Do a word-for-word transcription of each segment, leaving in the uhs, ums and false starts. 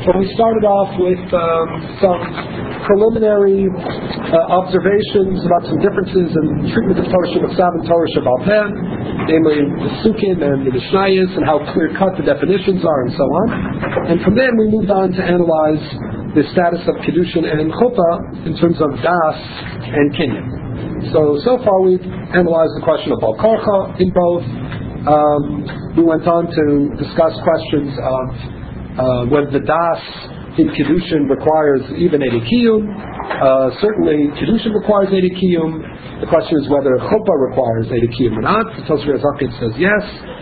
So we started off with um, some preliminary uh, observations about some differences in treatment of Torah Shabbat and Torah Shabbat Peh, namely the Sukkim and the Mishnayos, and how clear-cut the definitions are, and so on. And from there we moved on to analyze the status of Kiddushin and Chuppah in terms of Das and Kinyan. So, so far we've analyzed the question of Bal Korcha in both. Um, we went on to discuss questions of uh, whether the Das in Kiddushin requires even Eidei Kiyum. Uh, certainly Kiddushin requires Eidei Kiyum. The question is whether Chuppah requires Eidei Kiyum or not. The Tosfos Zaken says yes.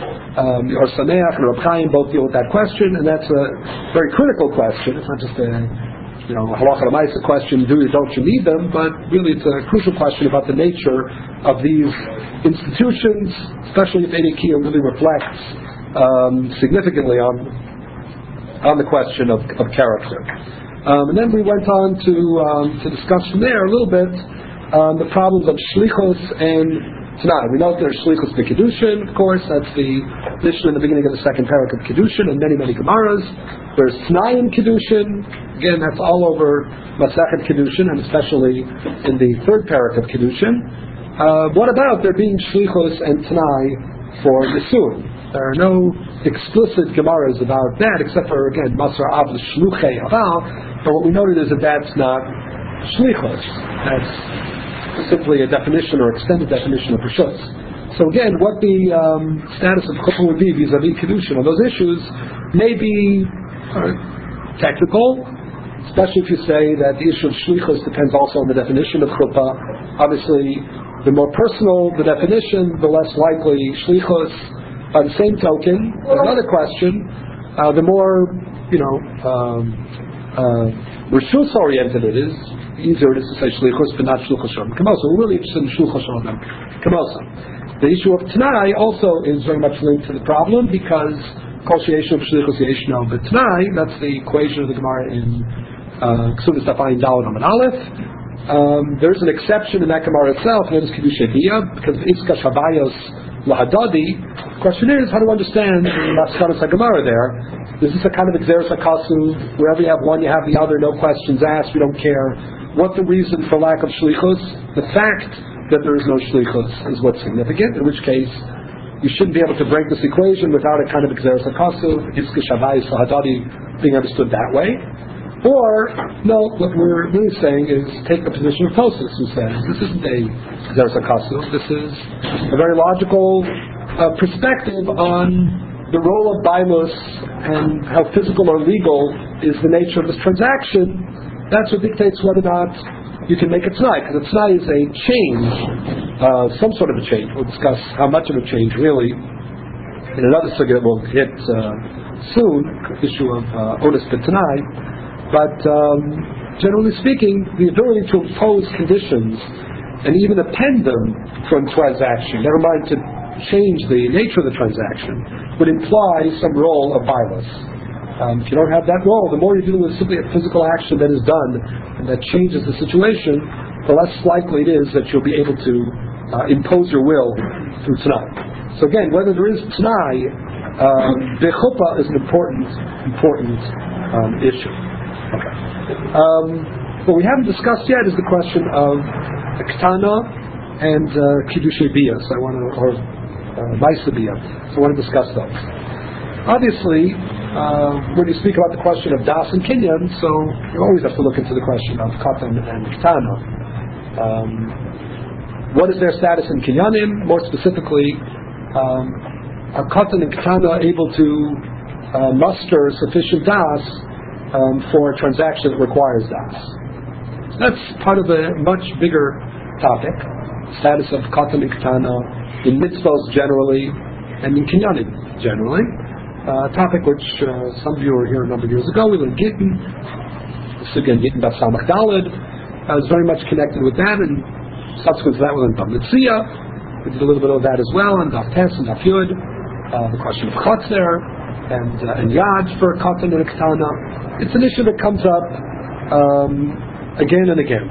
Um, Or Sameach and Reb Chaim both deal with that question, and that's a very critical question. It's not just a you know, halacha l'maisa question, do you, don't you need them, but really it's a crucial question about the nature of these institutions, especially if Eidei Kiyum really reflects um, significantly on on the question of, of character. Um, and then we went on to um, to discuss from there a little bit um, the problems of shlichus and Tanai. We know that there's shlichus b'Kiddushin, of course. That's the Mishnah in the beginning of the second parak of Kiddushin, and many, many Gemaras. There's Tanai in Kiddushin. Again, that's all over Masechet Kiddushin, and especially in the third parak of Kiddushin. Uh, what about there being shlichus and Tanai for Nisuin? There are no explicit Gemaras about that, except for, again, Masar Av Shluchei Aval. But what we noted is that that's not shlichus. That's simply a definition or extended definition of Rishus. So again, what the um, status of Chuppah would be vis-a-vis Kiddushin on those issues may be uh, technical, especially if you say that the issue of shlichus depends also on the definition of Chuppah. Obviously, the more personal the definition, the less likely shlichus. By the same token, there's another question, uh, the more, you know, um, uh, Rishus oriented it is, easier it is to say shlichus, but not shluchos shalom kamosa. We're really interested in shluchos shalom kamosa. The issue of Tanai also is very much linked to the problem, because kol sheyesh of shlichus yesh no b'Tanai, that's the equation of the Gemara in Ksubis Dafayin Daled Amud Aleph. Um, there's an exception in that Gemara itself, and that is Kiddushay Biyah, because of Iska Shabayos Lahadadi. The question is, how to understand the Maskanas HaGemara there? Is this a kind of Exeris HaKasu, wherever you have one, you have the other, no questions asked, we don't care what the reason for lack of shlichus? The fact that there is no shlichus is what's significant, in which case you shouldn't be able to break this equation without a kind of Exeris HaKasu, Iska Shabayos Lahadadi being understood that way. Or, no, what we're really saying is take the position of Tosfos, who says this isn't a Exeris HaKasu, this is a very logical uh, perspective on the role of Bailus and how physical or legal is the nature of this transaction. That's what dictates whether or not you can make a Tanai, because a Tanai is a change, uh, some sort of a change. We'll discuss how much of a change, really, in another sugya that we'll hit uh, soon, the issue of uh, Onis B'Tanai. But um, generally speaking, the ability to impose conditions and even append them to a transaction, never mind to change the nature of the transaction, would imply some role of Bailus. Um, if you don't have that role, the more you deal with simply a physical action that is done and that changes the situation, the less likely it is that you'll be able to uh, impose your will through Tanai. So again, whether there is Tanai, um, the Chuppah is an important, important um, issue. Okay. Um, what we haven't discussed yet is the question of Ketana and uh, Kiddushay Biyah. So I want to, or uh, Maisa Biyah. So I want to discuss those. Obviously, uh, when you speak about the question of Das and Kinyan, so you always have to look into the question of Katan and Ketana. Um, what is their status in Kinyanim? More specifically, um, are Katan and Ketana able to uh, muster sufficient Das Um, for a transaction that requires Das? That's part of a much bigger topic, status of Katan and Ketana in mitzvos generally, and in Kinyanim generally. Uh, a topic which uh, some of you were here a number of years ago. We learned Gittin. This again, Gittin Daf Samach Daled uh, is very much connected with that, and subsequent to that, we learned Bam Mitzvah. We did a little bit of that as well, and Daf Tes and Daf Yud. Uh, the question of Chotzer and uh, and Yad for Katan and Ketana. It's an issue that comes up um, again and again.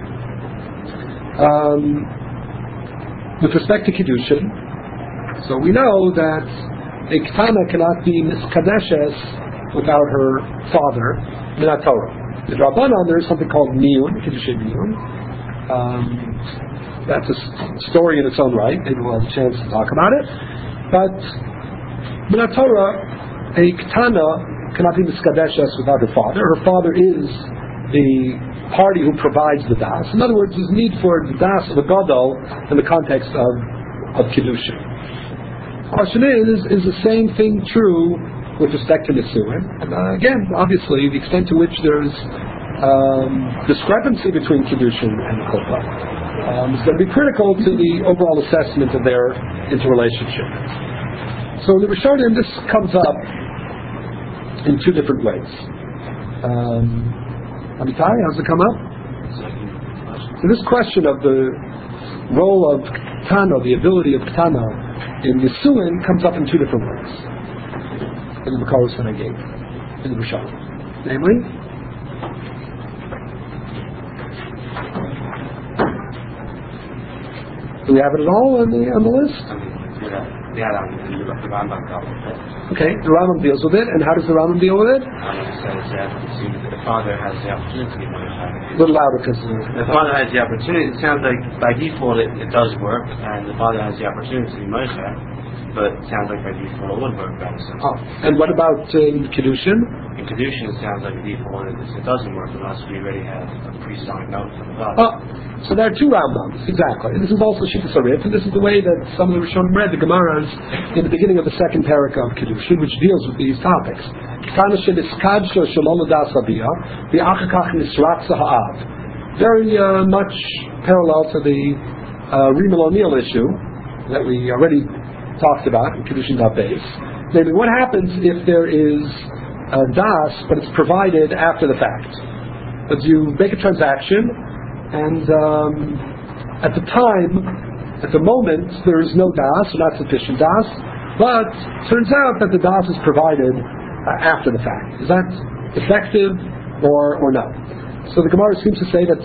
Um, with respect to Kiddushin, so we know that a Ketana cannot be miskadeshes without her father, Minat Torah. In Rabbanan, there is something called Niyun, Kiddushin Niyun. Um, that's a story in its own right. Maybe we'll have a chance to talk about it. But Minat Torah, a Ketana cannot be Miskadeshes without her father. Her father is the party who provides the das. In other words, there's need for the das of a gadol in the context of, of Kiddushin. The question is, is the same thing true with respect to Nisuin? And uh, again, obviously, the extent to which there's um, discrepancy between Kiddushin and Chupah um, is going to be critical to the overall assessment of their interrelationship. So in the Rishonim, this comes up in two different ways. Um, Amitai, how's it come up? So this question of the role of Ketana, the ability of Ketana in Nisuin, comes up in two different ways in the Makaros that I gave in the Rishonim. Namely, do we have it at all on the on the list? Okay, the Rambam deals with it, and how does the Rambam deal with it? The father has the opportunity. A little louder, because the father has the opportunity. It sounds like by default it, it does work, and the father has the opportunity to be Moshe, but it sounds like by default it would work better. Oh, and what about in Kiddushin? In Kiddushin, it sounds like default it, it doesn't work unless we already have a pre-signed note from the father. Oh, so there are two Rambams, exactly. And this is also Shittas Arif, and this is the way that some of the Rishonim read the Gemaras in the beginning of the second parak of Kiddushin, which deals with these topics. Very uh, much parallel to the uh, Rimel O'Neill issue that we already talked about in Kiddushin Dabeis. Namely, what happens if there is a das, but it's provided after the fact? As you make a transaction, and um, at the time, at the moment, there is no das, or not sufficient das, but it turns out that the das is provided uh, after the fact. Is that effective or or not? So the Gemara seems to say that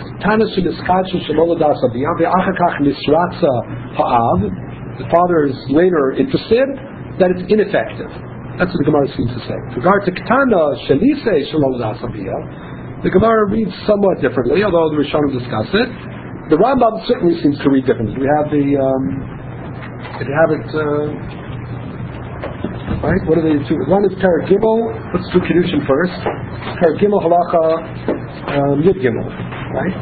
the father is later interested, that it's ineffective. That's what the Gemara seems to say. With regard to Ketana Shelise Shalom the Gemara reads somewhat differently, although the Rishonim discuss it. The Rambam certainly seems to read differently. We have the, um, if you have it, uh, right? What are the two? One is Parak Gimel. Let's do Kiddushin first. Parak Gimel Halacha um, Yud Gimel, right?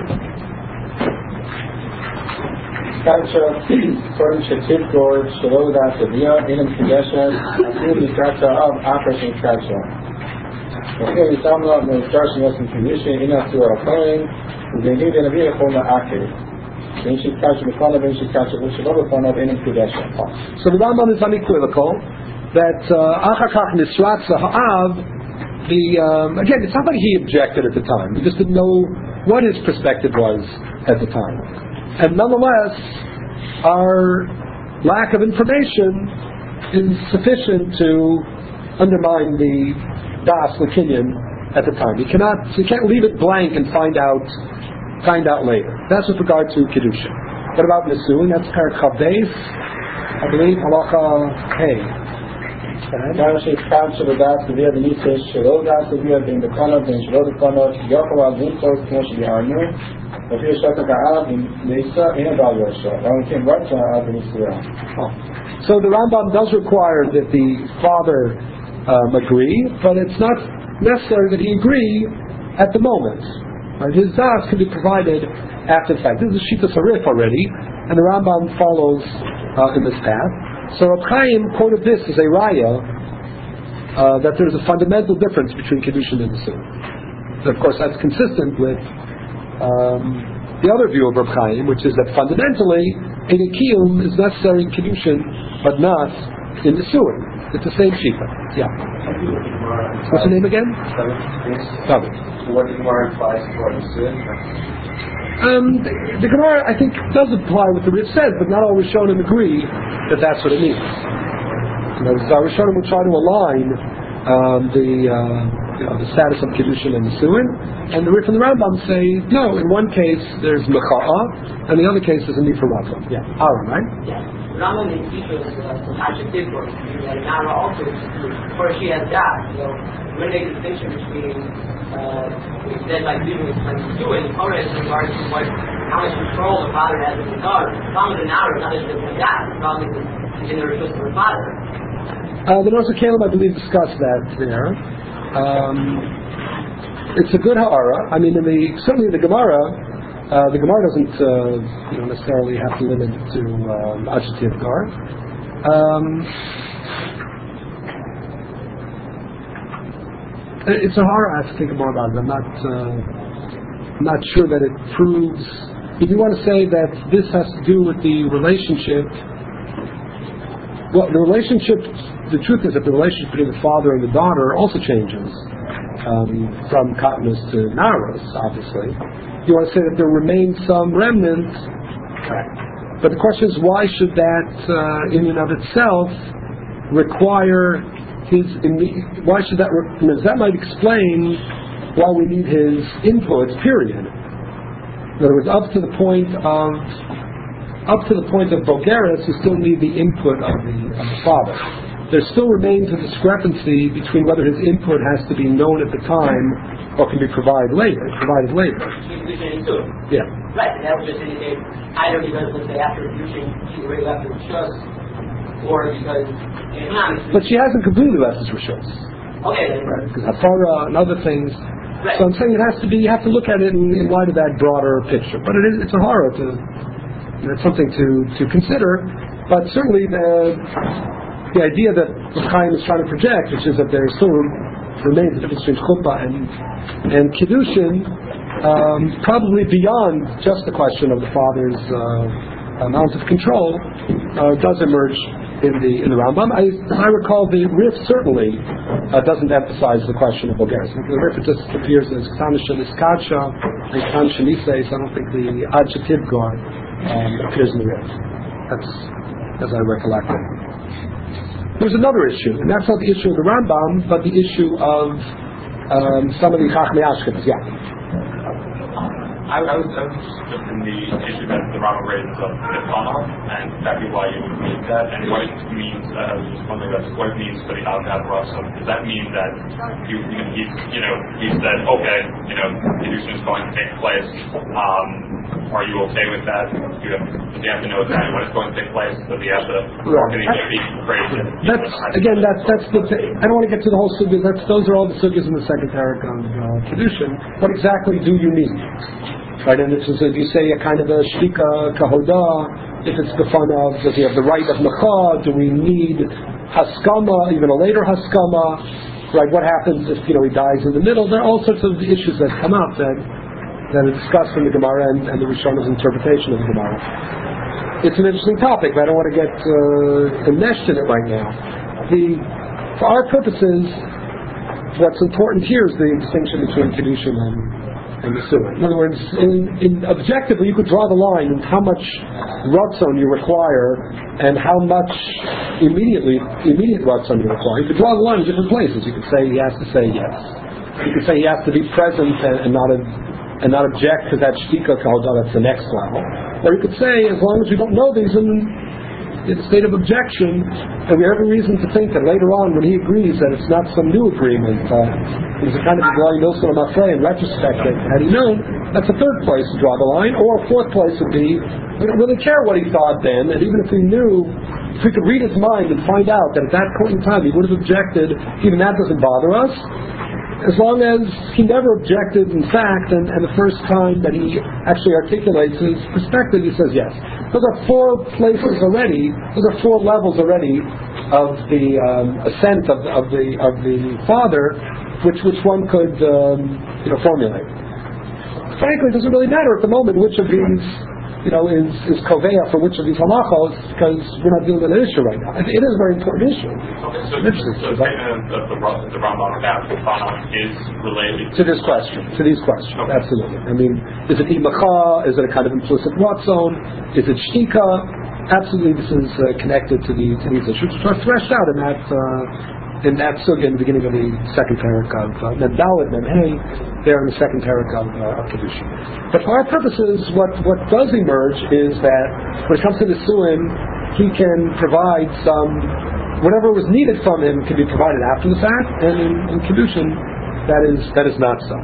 Kacha Korim Shetiv Gor Shalom Dasavia Inam Kadesha Asul Mikata Av Akras and Kacha. Okay, Samla no starting us in condition in us to our phone. We need to be a phone active. Then she catch the phone, then she catch it. We should have a phone of any condition. So the Rambam is unequivocal that Achakach Nisratza Ha'av. The um, again, it's not like he objected at the time. He just didn't know what his perspective was at the time. And nonetheless, our lack of information is sufficient to undermine the Das Lakinyan at the time. You cannot, you can't leave it blank and find out, find out later. That's with regard to Kiddushin. What about Nisuin? That's Parak Chavbeis, I believe, Halacha Hey. Now she's found to the Das to be the Nises, Shelo Das to be the Konot, and Shelo the Konot, Yochel Azintos, Knesh the Arnu, if you're Shaka Ka'av, in Nisa, in a Bal Yosha. Now we came right to Av in Israel. So the Rambam does require that the father Um, agree, but it's not necessary that he agree at the moment. Right? His das can be provided after the fact. This is Shittas Arif already, and the Rambam follows uh, in this path. So Reb Chaim quoted this as a raya uh, that there's a fundamental difference between Kiddushin and Nisuin. Of course, that's consistent with um, the other view of Reb Chaim, which is that fundamentally a Nikiyum is necessary in Kiddushin, but not in Nisuin. It's the same Shita. Yeah. What's the name again? David. So what the Gemara implies for Nisuin? Um, the, the Gemara, I think, does apply what the Ritz says, but not all Rishonim agree that that's what it means. You know, our Rishonim will try to align um, the uh, you know, the status of Kiddushin and Nisuin. And the Rif and the Rambam say, no, in one case there's Mecha'ah, and the other case there's a need for Ratzon. Yeah, Aaron, right? Yeah. Rambam teaches some adjective words, and Nara also, or she has that. So we're going to make a distinction between uh, instead like leaving it like doing, or in regards to what, how much control the father has over the daughter. The problem with the Nara is not that like that. The problem is in the refusal of the father. Uh, the Nosei Kalim, I believe, discussed that there. Um, it's a good ha'ara. I mean, in the certainly in the Gemara, uh, the Gemara doesn't uh, you know, necessarily have to limit it to um, adjective gar. Um, it's a ha'ara. I have to think more about it. I'm not uh, not sure that it proves. If you want to say that this has to do with the relationship. Well, the relationship, the truth is that the relationship between the father and the daughter also changes um, from Katnus to Naros, obviously. You want to say that there remains some remnant, but the question is, why should that, uh, in and of itself, require his, why should that, that might explain why we need his input, period. In other words, up to the point of Up to the point of Bogeres, you still need the input of the, of the father. There still remains a discrepancy between whether his input has to be known at the time or can be provided later. Provided later. Yeah. Right, and that would just indicate either because, let's say, after Yushin, she already left her Rishos, or because it's not. But she hasn't completely left his Rishos. Okay, then. Right, because Hafara and other things. Right. So I'm saying it has to be, you have to look at it in, in light of that broader picture. But it is, it's a horror to. It's something to, to consider, but certainly the the idea that Chaim is trying to project, which is that there still remains a difference between chuppah and and kiddushin, um, probably beyond just the question of the father's uh, amount of control, uh, does emerge in the in the Rambam. I, as I recall, the Rif certainly uh, doesn't emphasize the question of Bogeres. The Rif just appears as Ktanisha Niskacha and Ktanisha Nisei, so I don't think the adjective gar Um, appears in the Rif. That's as I recollect it. There's another issue, and that's not the issue of the Rambam, but the issue of um, some of the Chachmei Ashkenaz. Yeah. I, I was I was just in the issue that the Rambam raises of Nifana, and exactly why you would need that, and what it means. Uh, I was just wondering about what it means for the Al Gavra. So does that mean that you, you, he, you know, he said, okay, you know, Kiddushin is going to take place. Um, Are you okay with that? You have, you have to know exactly when it's going to take place, so you have to market it to be crazy. That's again. That's that's the. I don't want to get to the whole sugya. That's those are all the sugyas in the second parak of uh, Kiddushin. What exactly do you need? Right, and this is if you say a kind of a shtika kahoda. If it's the fun of, does he have the right of mecha? Do we need haskama, even a later haskama? Right, what happens if you know he dies in the middle? There are all sorts of issues that come up that. that are discussed in the Gemara and, and the Rishona's interpretation of the Gemara. It's an interesting topic, but I don't want to get uh, enmeshed in it right now. The, for our purposes, what's important here is the distinction between Kiddushin and, and Nisuin. In other words, in, in objectively, you could draw the line in how much Ratzon you require and how much immediately immediate Ratzon you require. You could draw the line in different places. You could say he has to say yes. You could say he has to be present and, and not a and not object to that shtika kauda, that's the next level. Or you could say, as long as we don't know these in, in a state of objection, and we have every reason to think that later on, when he agrees that it's not some new agreement, uh, it was a kind of a Glai Milson Amafrei in retrospect, that had he known, that's a third place to draw the line, or a fourth place would be, we don't really care what he thought then, and even if we knew, if we could read his mind and find out that at that point in time he would have objected, even that doesn't bother us. As long as he never objected, in fact, and, and the first time that he actually articulates his perspective, he says yes. Those are four places already. Those are four levels already of the um, ascent of, of the of the father, which which one could um, you know formulate. Frankly, it doesn't really matter at the moment which of these you know is is koveya for which of these halachos, because we're not dealing with an issue right now. It, it is a very important issue. Okay, so the statement of the, the Rambam about Nifana is related to this question, to these questions. Okay. Absolutely. I mean, is it imacha? Is it a kind of implicit ratzon? Is it shtika? Absolutely, this is uh, connected to, the, to these issues, which are threshed out in that uh, in that sugya in the beginning of the second parak of uh, Mem Dalet, Mem Hey, there in the second parak of, uh, of Kedushin. But for our purposes, what, what does emerge is that when it comes to the Nisuin, he can provide some, whatever was needed from him can be provided after the fact, and in, in Kedushin, that is that is not so.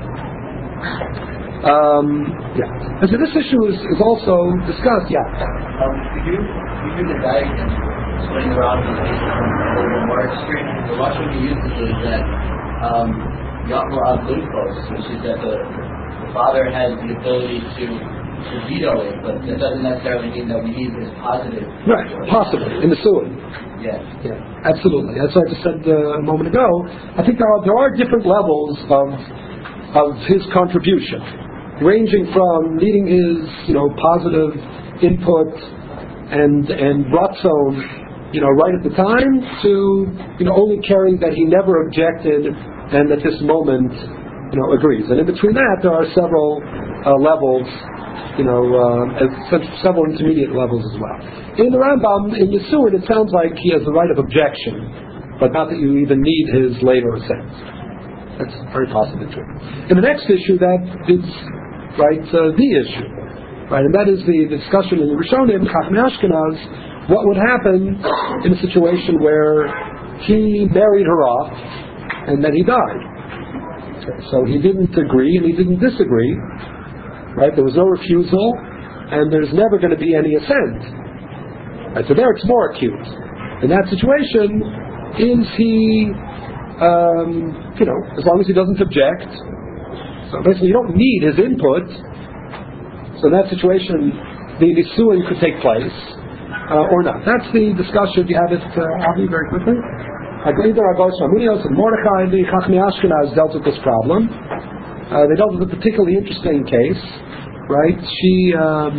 Um, yeah. And so this issue is, is also discussed. Yeah. Um, could you you do the diagram splitting around the based on a little bit more experience? The logic he uses is that um, Yahweh Av Luchos, which is that the, the father has the ability to, to veto it, but that doesn't necessarily mean that we need this positive. Right. Possibly in the Suin. Yes. Yeah. Absolutely. That's what I just said uh, a moment ago. I think there are there are different levels of of his contribution, ranging from needing his, you know, positive input and and ratzon, you know, right at the time, to, you know, only caring that he never objected and at this moment, you know, agrees. And in between that, there are several uh, levels, you know, uh, as, several intermediate levels as well. In the Rambam, in Yisuin, it sounds like he has the right of objection, but not that you even need his later assent. That's very possibly true. In the next issue, that is, right, uh, the issue, right, and that is the discussion in the Rishonim, Chachmei Ashkenaz, what would happen in a situation where he married her off and then he died. Okay, so he didn't agree and he didn't disagree, right? There was no refusal, and there's never going to be any assent. Right, so there it's more acute. In that situation, is he Um, you know, as long as he doesn't object. So basically, you don't need his input. So in that situation, the Nisuin could take place, uh, or not. That's the discussion. You have it, uh, Avi, very quickly. Either Agos Ramunios and Mordechai, the Chachmei Ashkenaz dealt with this problem. Uh, they dealt with a particularly interesting case, right? She um,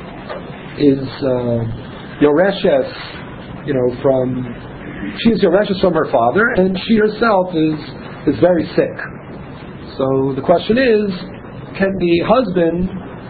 is uh, Yoreshes, you know, from. She is Yoreshes from her father, and she herself is is very sick. So the question is, can the husband,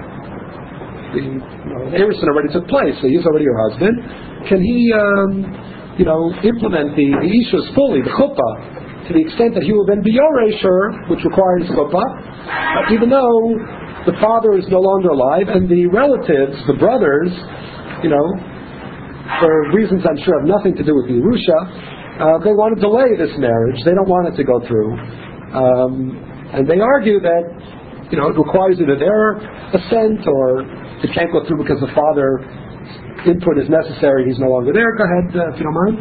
the you know, Erusin already took place, so he's already your husband, can he, um, you know, implement the, the Ishus fully, the chuppah, to the extent that he will then be Yoresh her, which requires chuppah, uh, even though the father is no longer alive, and the relatives, the brothers, you know, for reasons I'm sure have nothing to do with the Yerusha, uh, they want to delay this marriage. They don't want it to go through. Um, and they argue that, you know, it requires either their assent or it can't go through because the father input is necessary. He's no longer there. Go ahead, uh, if you don't mind.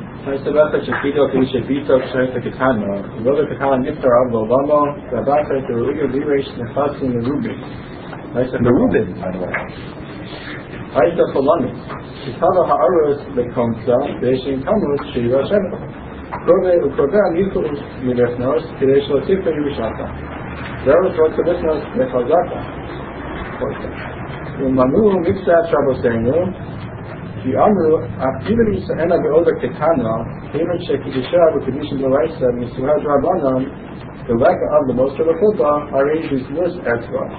The Reuben, by the way. הייתה פולנית, שכבה הארץ לקונסה, וישים כמות שירה שבע. קרובה וקרובה ניחוס מלפנוס, כדי שלוסיף לירושתה. זהו שרוצה לפנוס לחזקה. ומנו מקצת רבותינו, כי אמרו, אף איברי שאינה בעודה קטנה, כיוון שקידושה וקדישים לרייסה, מסוהד רבנן, the lack of the most of the chuppah are is worse etzva.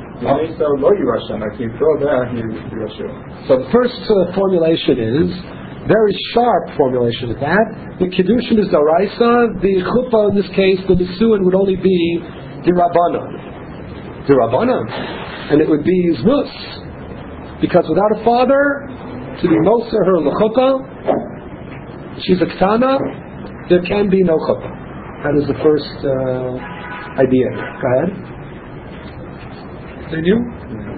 So the first uh, formulation is very sharp formulation of that. The kedushin is the raisa. The chuppah in this case, the nisuin would only be the rabbanon, the rabbanon, and it would be zmus, because without a father to be moser her l'chuppah, she's a ktana. There can be no chuppah. That is the first uh, idea. Go ahead. Did you?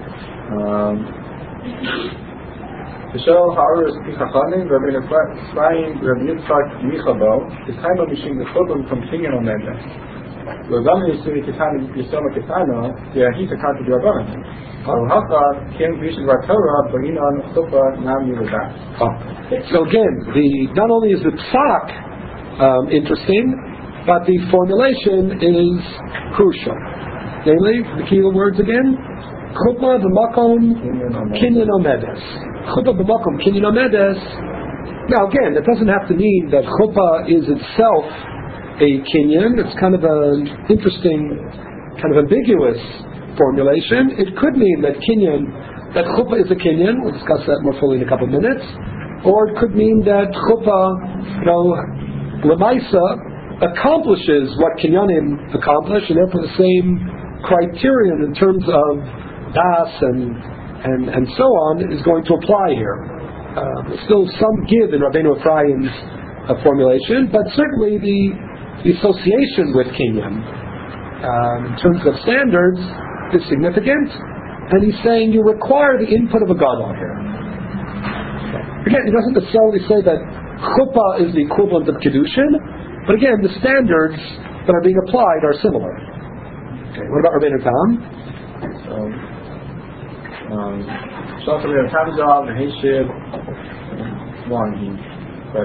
To show how is Pichachanim, Rabbi Ephraim, Rabbi Yitzchak, Michabo, the time of machine the chubam from Kinyan on Mendel. Rabbi Yisuri Kitana, Yisoma Kitana, the Ahita Kata Rabban. Al Haka, Kim Vishan Ratora, Barinan, Chuppah, Nam Yudah. So again, the not only is the psak um, interesting, but the formulation is crucial. Namely, the key words again: chuppah b'makom kinyan omedes. Chuppah b'makom kinyan omedes. Now, again, that doesn't have to mean that chuppah is itself a kinyan. It's kind of an interesting, kind of ambiguous formulation. It could mean that kinyan, that chuppah is a kinyan. We'll discuss that more fully in a couple of minutes. Or it could mean that chuppah, you know, lemaisa, accomplishes what Kinyanim accomplish, and therefore the same criterion in terms of das and and and so on is going to apply here. Uh, there's still some give in Rabbeinu Ephraim's uh, formulation, but certainly the, the association with Kinyan um, in terms of standards is significant, and he's saying you require the input of a gadol here. Again, he doesn't necessarily say that chuppah is the equivalent of kedushin, but again, the standards that are being applied are similar. Okay, what about Rabbeinu Tam? So, um, so we have Tamzal, the Heshib, one, he, but.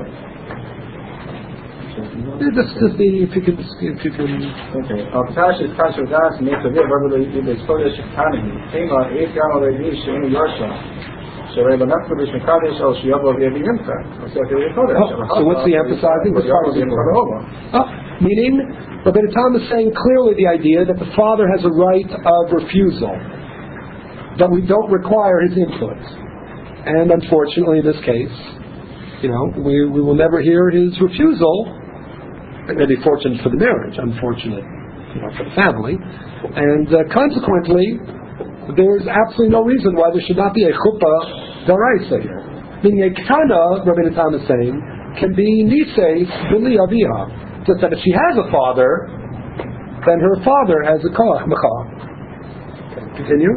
Just, just the, if you can, if you can. Okay. Al-Tash is Tash of Das, and it's a bit verbally, it's Kodesh Tanahi. Tema, eight Gama Revi, Shemi Yorsha. Shereba Nakbudish Mekadesh, El Shiabo Revi Yimta. So what's he emphasizing? As far as oh, meaning, Rabbeinu Tam is saying clearly the idea that the father has a right of refusal, but we don't require his influence. And unfortunately, in this case, you know, we, we will never hear his refusal. Maybe fortunate for the marriage, unfortunate, you know, for the family, and uh, consequently, there's absolutely no reason why there should not be a chuppah daraisa here. Meaning, a ketana, Rabbeinu Tam is saying, can be niseis b'li aviha. Just that if she has a father, then her father has a koach mechah. Okay, continue.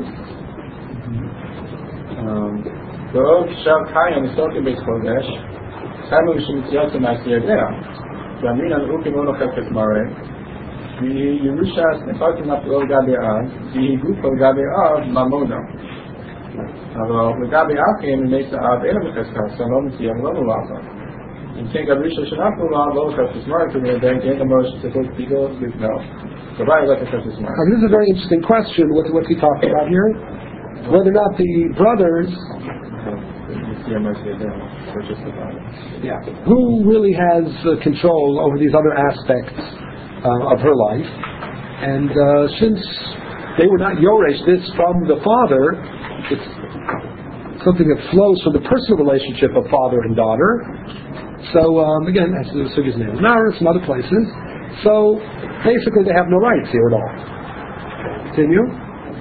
Baruch Shav Kayim is talking about Kodesh. Samu Shemitzyasim Asiyadeh. Yamin al Ukim Ono Chefet Mare. The Yerushas Nefatim Apol Gabi Av. The Gupol Gabi Av Mamono. Aber with Gabi Achim it makes the Av Ela Becheskas. So no Mitziyam Lo Mulava. In King Gabrisha Shanapul Av Lo Chefet Mare to be a bank in the most to put people with no. So why let the Chefet Mare? This is a very interesting question. What what's he talking about here? Whether or not the brothers. Yeah. Who really has uh, control over these other aspects uh, of her life? And uh, since they were not yoresh this from the father, it's something that flows from the personal relationship of father and daughter. So um, again, that's the Sugi's name, Naris and other places. So basically, they have no rights here at all. Continue.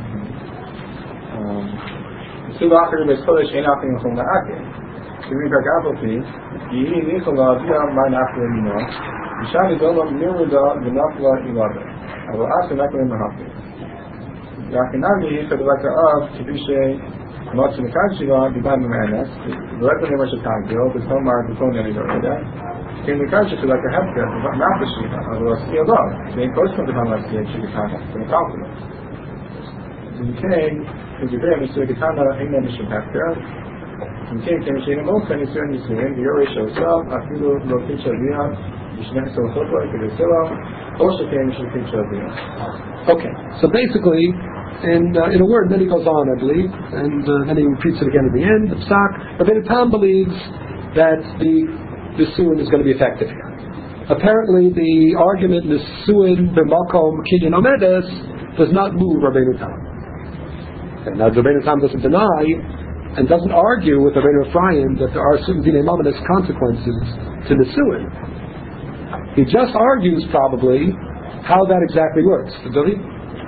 Subachar is Kodesh Enachim from the Akim. Shemika Gapopi, Yi Nikola Via Manachimino, Mishani Doma Miruda, the Nafla Ilada. I will ask the Nakim Mahapi. Yakinami, Fedaka of Kibishe, Matsumikanchiva, the Band Manas, the Record Name of Chicago, the Tomar, the Phone Editor, came the country to like a healthcare, not the Shiva, I will see above, the encouragement of Hamaski and Chicago, for the confidence. In King, if you very much to the Katana, England is from Hector. In King, can you see him also? And he's doing this thing. The Yori shows up. I feel the picture of Leon. You should next to the photo. You could still out. Also, can you see the picture of Leon? Okay, so basically, in, uh, in a word, then he goes on, I believe, and uh, then he repeats it again at the end. The stock. Rabbeinu Tam believes that the the suin is going to be effective here. Apparently, the argument the suin b'makom kinyan omedes does not move Rabbeinu Tam. Now, Rabbeinu Tam doesn't deny and doesn't argue with Rabbeinu Ephraim that there are certain dinei mamonos consequences to the suin. He just argues probably how that exactly works. David?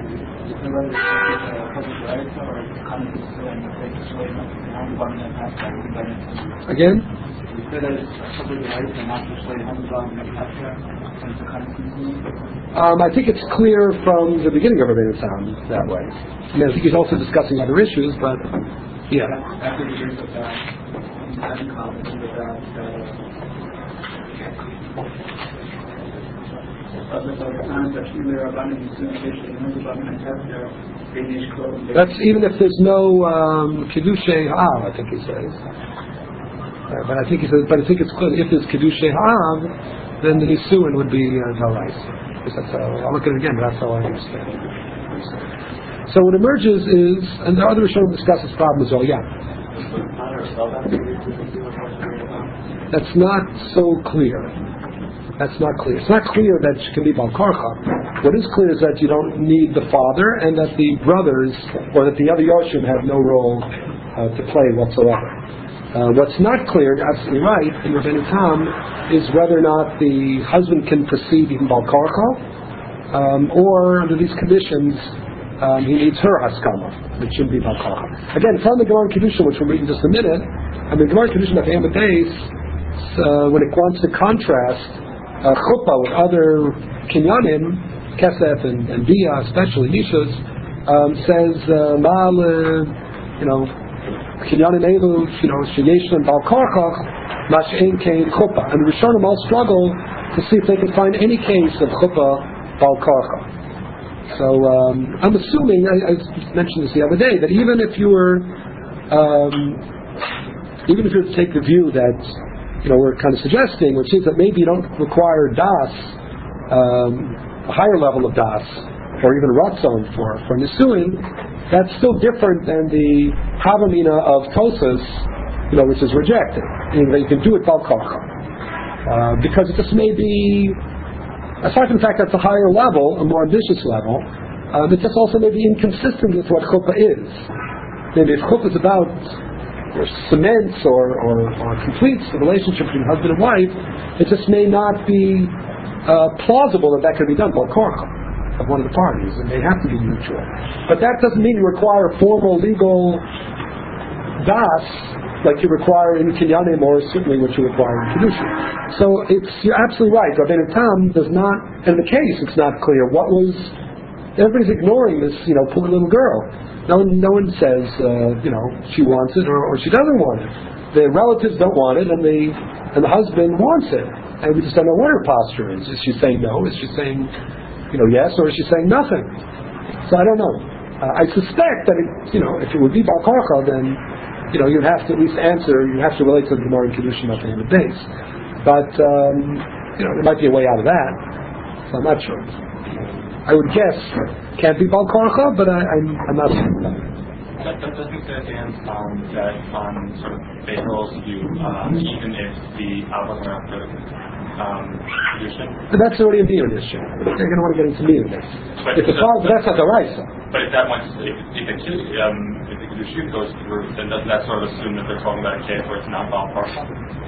Again? Um, I think it's clear from the beginning of Rabbeinu Tam that way. I mean, I think he's also discussing other issues, but yeah. That's even if there's no um, Kedushei Ha'av, I think he says. Uh, but I think he says, but I think it's clear if there's Kedushei Ha'av, then the Nisuin would be Zarais. Uh, I'll look at it again, but that's how I understand it. So what emerges is, and the other Rishonim discuss this problem as well, yeah. That's not so clear. That's not clear. It's not clear that she can be Bal Karcha. What is clear is that you don't need the father, and that the brothers, or that the other Yoshim have no role uh, to play whatsoever. Uh, what's not clear, and absolutely right, in Rabbeinu Tam, is whether or not the husband can proceed even Bal Korcho, um, or under these conditions, um, he needs her haskama. It shouldn't be Bal Korcho. Again, from the Gemara Kedushin, which we'll read in just a minute, I mean, Gemara Kedushin of Yom Beis, uh, when it wants to contrast uh, chuppah with other kinyanim, kesef and, and bia, especially nishus, um, says, uh, mal, uh, you know, kinyanim elu, you know, sheyeshlim bal korchach, mash'en kein chuppah. And the Rishonim all struggle to see if they can find any case of chuppah bal korchach. So um, I'm assuming, I, I mentioned this the other day, that even if you were, um, even if you were to take the view that, you know, we're kind of suggesting, which is that maybe you don't require das, um, a higher level of das, or even ratzon for for nisuin, that's still different than the havamina of Tosas, you know, which is rejected. You know, you can do it bal korcha, uh, because it just may be, aside from the fact that's a higher level, a more ambitious level, um, it just also may be inconsistent with what chuppah is. Maybe if chuppah is about or cements or, or, or completes the relationship between husband and wife, it just may not be uh, plausible that that could be done bal korcha of one of the parties. It may have to be mutual. But that doesn't mean you require formal legal das like you require in kinyanim, or certainly what you require in kedushin. So it's, you're absolutely right. Rabbeinu Tam does not, in the case it's not clear what was, everybody's ignoring this, you know, poor little girl. No one, no one says, uh, you know, she wants it or, or she doesn't want it. The relatives don't want it, and the and the husband wants it, and we just don't know what her posture is. Is she saying no? Is she saying, you know, yes, or is she saying nothing? So I don't know. Uh, I suspect that, it, you know, if it would be bal korcha, then, you know, you'd have to at least answer. You have to relate to the Gemara and Kedushin of the base. But um, you know, there might be a way out of that. So I'm not sure. I would guess can't be bal korcha, but I, I'm, I'm not sure about it. That, that doesn't say again um, that on sort of Basil's view, um, even if the outlook around the um, Kedushin. But that's already a miyun issue. They're going to want to get into miyun. If the father, that's not the raisa. But if that wants, if, if the um, if the Kedushin goes through, then doesn't that sort of assume that they're talking about a case where it's not bal korcha?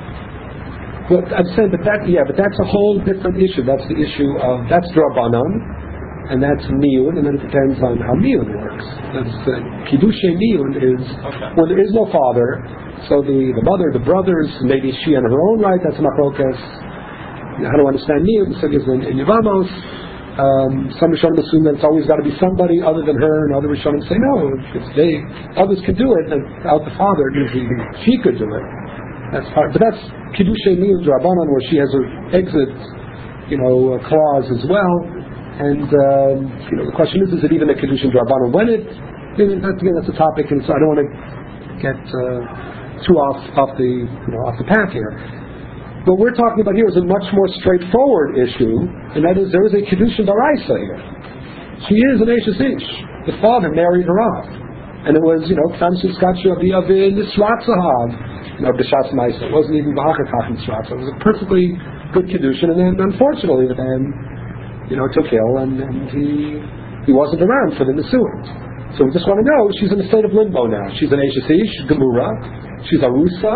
Well, I'm saying, but that, yeah, but that's a whole different issue. That's the issue of, that's drabanan, and that's miyun, and then it depends on how miyun works. That's uh, kiddushay miyun is okay. When there is no father, so the, the mother, the brothers, maybe she in her own right, that's a machlokas. How to understand miyun? So is in, in Yevamos. Um, some Rishonim assume that it's always got to be somebody other than her, and other Rishonim say no, if they, others can do it, and without the father, it means even she could do it. That's part, but that's kiddushay miyun drabanan, where she has her exit, you know, uh, clause as well. And um, you know, the question is: is it even a kedushin drabanan? When it, you know, that's, again, that's a topic, and so I don't want to get uh, too off off the you know off the path here. What we're talking about here is a much more straightforward issue, and that is there is a kedushin daraisa here. She is an eshes ish. The father married her off, and it was you know kamshus katshu aviyavin nisratzahav. You know, b'shas ma'isa. It wasn't even b'achakach nisratza. It was a perfectly good kedushin, and then unfortunately the man, you know, took ill, and, and he he wasn't around for the nisuin. So we just want to know, she's in a state of limbo now. She's an eshes ish, gemura, she's arusa.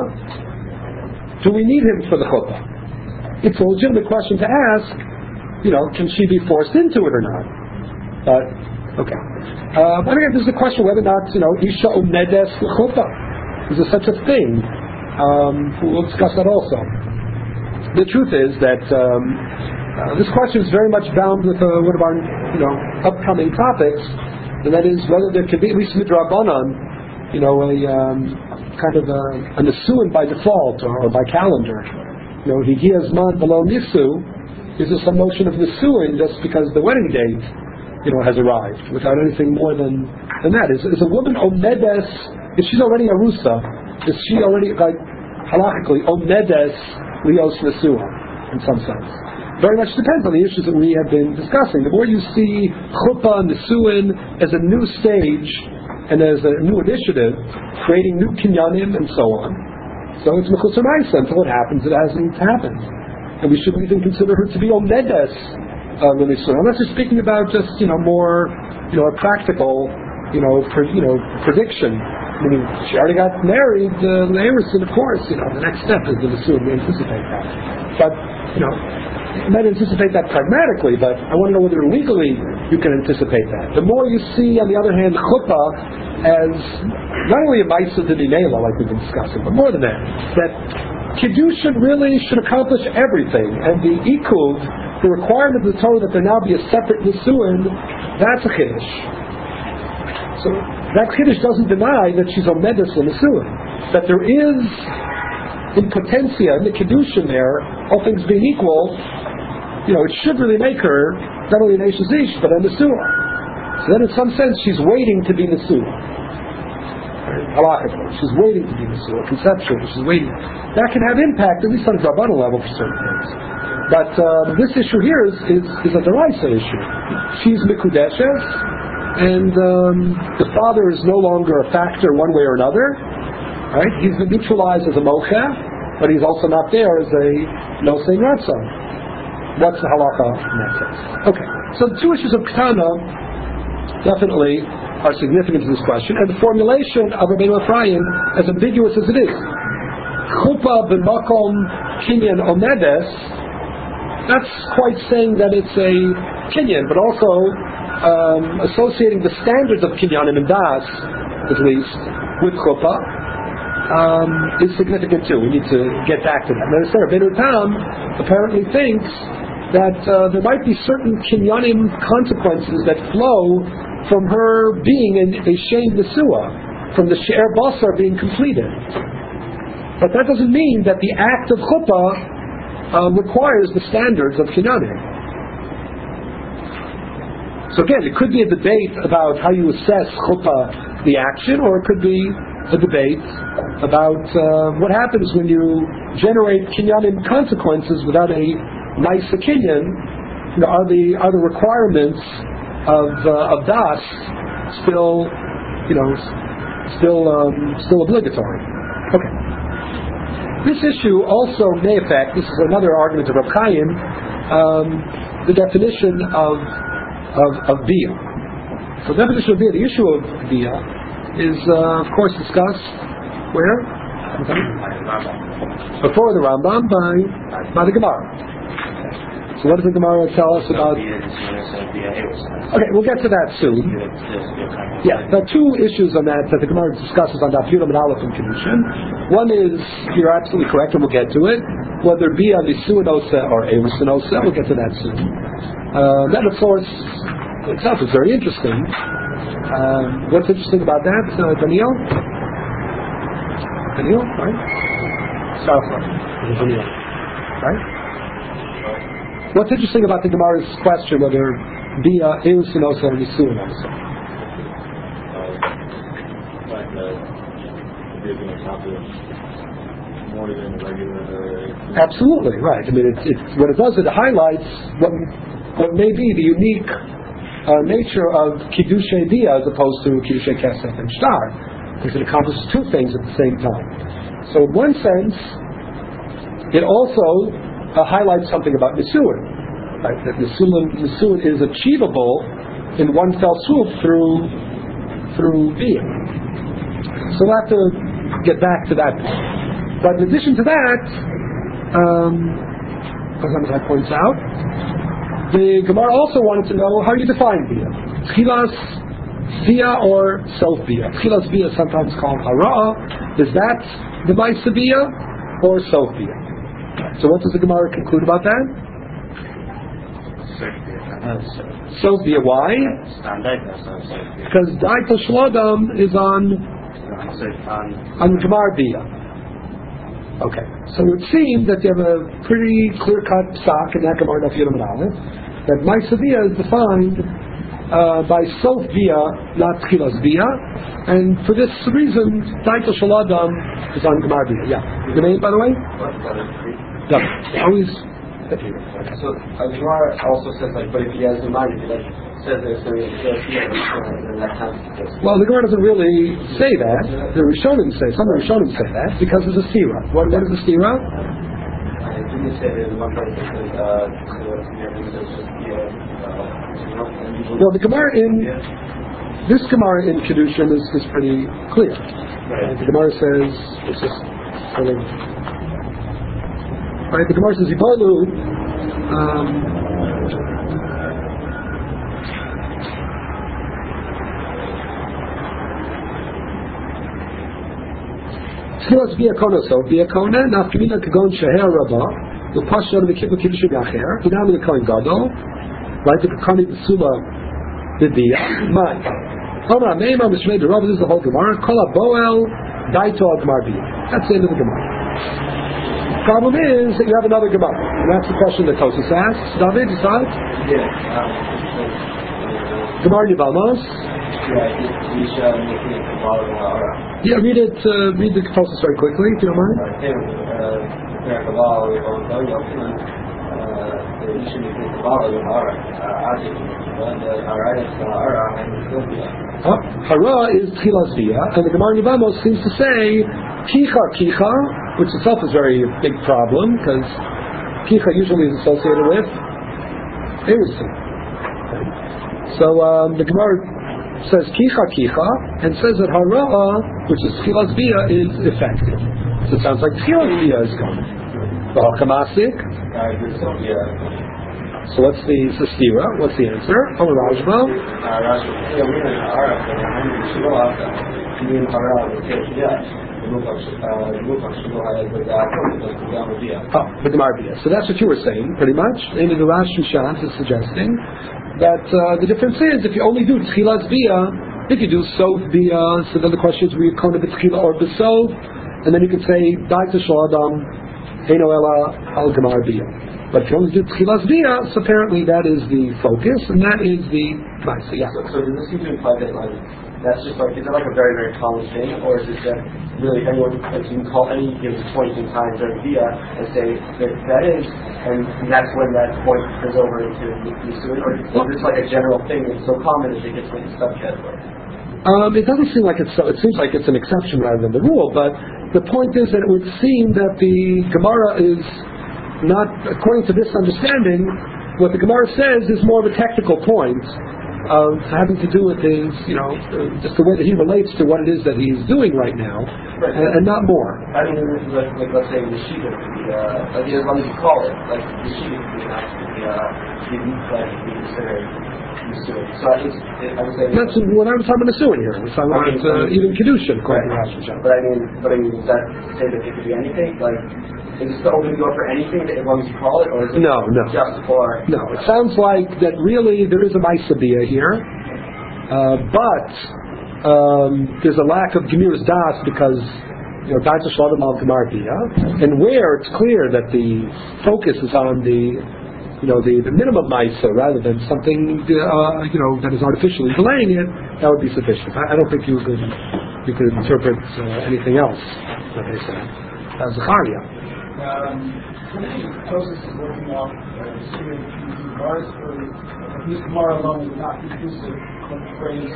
Do we need him for the chuppah? It's a legitimate question to ask. You know, can she be forced into it or not? But okay. Uh, but again, there's a question whether or not you know isha umedes l'chuppah. Is there such a thing? Um, we'll discuss that also. The truth is that um, uh, this question is very much bound with uh, one of our you know upcoming topics, and that is whether there could be at least midrabanan, you know, a um, kind of a, a nisuin by default or, or by calendar. You know, higias man below nisu. Is there some notion of nisuin just because the wedding date, you know, has arrived without anything more than than that? Is, is a woman omedes? If she's already arusa, is she already like halachically omedes lios nisuah in some sense? Very much depends on the issues that we have been discussing. The more you see chuppah, nisuin as a new stage and as a new initiative, creating new kinyanim and so on. So it's mechusar ma'isa until it happens. It hasn't happened, and we shouldn't even consider her to be omedes uh, nisuin, unless you're speaking about just you know more you know a practical you know pre, you know prediction meaning she already got married, uh, Leirison, of course, you know, the next step is the Nisuin. We anticipate that. But, you know, you might anticipate that pragmatically, but I want to know whether legally you can anticipate that. The more you see, on the other hand, chuppah as not only a ma'isa d'minela, like we've been discussing, but more than that, that Kiddushin really should accomplish everything, and the ikuv, the requirement of the Torah that there now be a separate nisuin, that's a chiddush. So that chiddush doesn't deny that she's omedus l'nisuin, that there is in potentia, in the Kiddushin there, all things being equal, you know, it should really make her not only an Eishes Ish, but a Nesuah. So then in some sense she's waiting to be Nesuah. Halachically, she's waiting to be Nesuah. Conceptually, she's waiting. That can have impact, at least on a Drabbana level for certain things. But um, this issue here is, is, is a Deraisa issue. She's Mikudeshes, and um, the father is no longer a factor one way or another. Right? He's been neutralized as a mocheh, but he's also not there as a nosei ratzon. What's the halacha in that case? Okay, so the two issues of Ketana definitely are significant to this question, and the formulation of Rabbeinu Ephraim, as ambiguous as it is, chuppah b'makom kinyan omedes, that's quite saying that it's a kinyan, but also um, associating the standards of kinyanim and das, at least, with chuppah, um, is significant too. We need to get back to that. Now, Rabbeinu Tam apparently thinks that uh, there might be certain kinyanim consequences that flow from her being in a shein nesuah, from the she'er basar being completed. But that doesn't mean that the act of chuppah uh, requires the standards of kinyanim. So again, it could be a debate about how you assess chuppah, the action, or it could be a debate about uh, what happens when you generate kinyanim consequences without a nice kinyan. You know, are the are the requirements of uh, of das still, you know, still um, still obligatory? Okay. This issue also may affect. This is another argument of Rav Chaim, um, the definition of of of bia. So the definition of bia, the issue of bia, is uh, of course discussed where? Before the Rambam by by the Gemara. So what does the Gemara tell us about? Okay, we'll get to that soon. Yeah, there are two issues on that that the Gemara discusses on Daf Yudam and Aleph and Kedushin. One is, you're absolutely correct, and we'll get to it, whether it be a Nisuinosa or Erusin-osa. We'll get to that soon. Uh, that, of course, itself is very interesting. Um, what's interesting about that, uh, Daniel? Daniel, right? Sarfa. Daniel, right? What's interesting about the Gemara's question whether bia erusin-osa or nisuin-osa? Like uh, being accomplished more than regular. Absolutely right. I mean, it, it, what it does, it highlights what what may be the unique uh, nature of kiddushay bia as opposed to kiddushay kesef and shtar, because it accomplishes two things at the same time. So in one sense, it also Uh, highlights something about Nisuin, right? That Nisuin, Nisuin is achievable in one fell swoop through through Bia. So we'll have to get back to that point. But in addition to that, um, as Amazon points out, the Gemara also wanted to know how you define Bia. Chilas Bia or Sof Bia. Chilas Bia is sometimes called Hara'ah. Is that the Maisa Bia or Sof Bia? So what does the Gemara conclude about that? Sophia. Why? Because Daita Shlodam is on on Gemar Bia. Okay. So it would seem that you have a pretty clear-cut psak in that Gemara Daf Yudam Aleph that Maisa Bia is defined uh, by Sof Bia, not Chilas Bia, and for this reason, Daita Shlodam is on Gemar Bia. Yeah. Your name, by the way? No, always. So uh, the Gemara also says like, but if he has the mind, if he like says there's a then that counts. Well, the Gemara doesn't really say that. The Rishonim say, some of the Rishonim say that because there's a stira. What, what is the stira? I didn't say there's one part that says uh, no, the Gemara in this Gemara in Kedushin is, is pretty clear. Right. The Gemara says, it's just sort of, right, the Gemara says, Yibalu, um, Tchilas Bia Kona, so Bia Kona, Nafkamina Kagon Sheher Rabba, the Pasha of the Kibbutz Kiddushin Yacher, Hinam the Kohen Gadol, right, the Kani B'Sula B'Dia, Mai. Omar Meima Mishmei B'Rav, this is the whole Gemara, Kola Boel, Daito Al Gemar Bia. That's the end of the Gemara. Problem is that you have another Gemara, and that's the question that Tosus asks. David, decide? Yeah. Gemara Yevamos. Yeah, read it, uh, read the Tosus very quickly, if you don't mind. Oh, Hara is Tchilas Bia, and the Gemara Yevamos seems to say Kicha Kicha, which itself is a very big problem, because Kicha usually is associated with Erusin. So um, the Gemara says Kicha Kicha, and says that Hara, which is Tchilas Bia, is effective. So it sounds like Tchilas Bia is coming. The Hakamasik. So what's the Sastira? What's the answer? Oh, Rajma. Oh, the Gemara Bia. So that's what you were saying, pretty much. And the Rashi Shant is suggesting that uh, the difference is if you only do Tchilas Bia, if you do Sof Bia, so then the question is were you Kona B'Tchila or B'Sof, and then you could say Daita Shladam Heino Ela Al Gemar Bia. But if you only do Tchilas Bia, so apparently that is the focus, and that is the nice. Yeah. So, so does this seem to imply that like that's just like is that like a very very common thing, or is it that really anyone like you can call any given point in time during Bia and say that that is, and that's when that point goes over into Yisuin, or is this like a general thing that's so common that it gets like a subcategory? Um, it doesn't seem like it's so. It seems like it's an exception rather than the rule. But the point is that it would seem that the Gemara is not, according to this understanding, what the Gemara says is more of a technical point of having to do with his, you know, uh, just the way that he relates to what it is that he's doing right now, right. and, and not more. I mean, this is like, like let's say the Shiva could be, uh, like as long as you call it, like the Shiva could be an act, could be, uh, could be, like, be considered Yisuin. So I just, I would say that's what I was talking about Nisuin here. I was talking about uh, even Kedushin, according to Rashi. But I mean, but I mean, does that say that it could be anything? Like, is it only go for anything that as long as you call it, or is it no, no. just for? No, it sounds like that really there is a Maisabia here, uh, but um, there's a lack of Gemir's Das because you know Daita Shalom al Gemar Bia, and where it's clear that the focus is on the you know the, the minimum Maisa rather than something uh, you know that is artificially delaying it, that would be sufficient. I, I don't think you could you could interpret uh, anything else that they said. Uh, Zechariah. Um, Tosis is working off uh, bars for this Gemara alone would not be inclusive of the phrase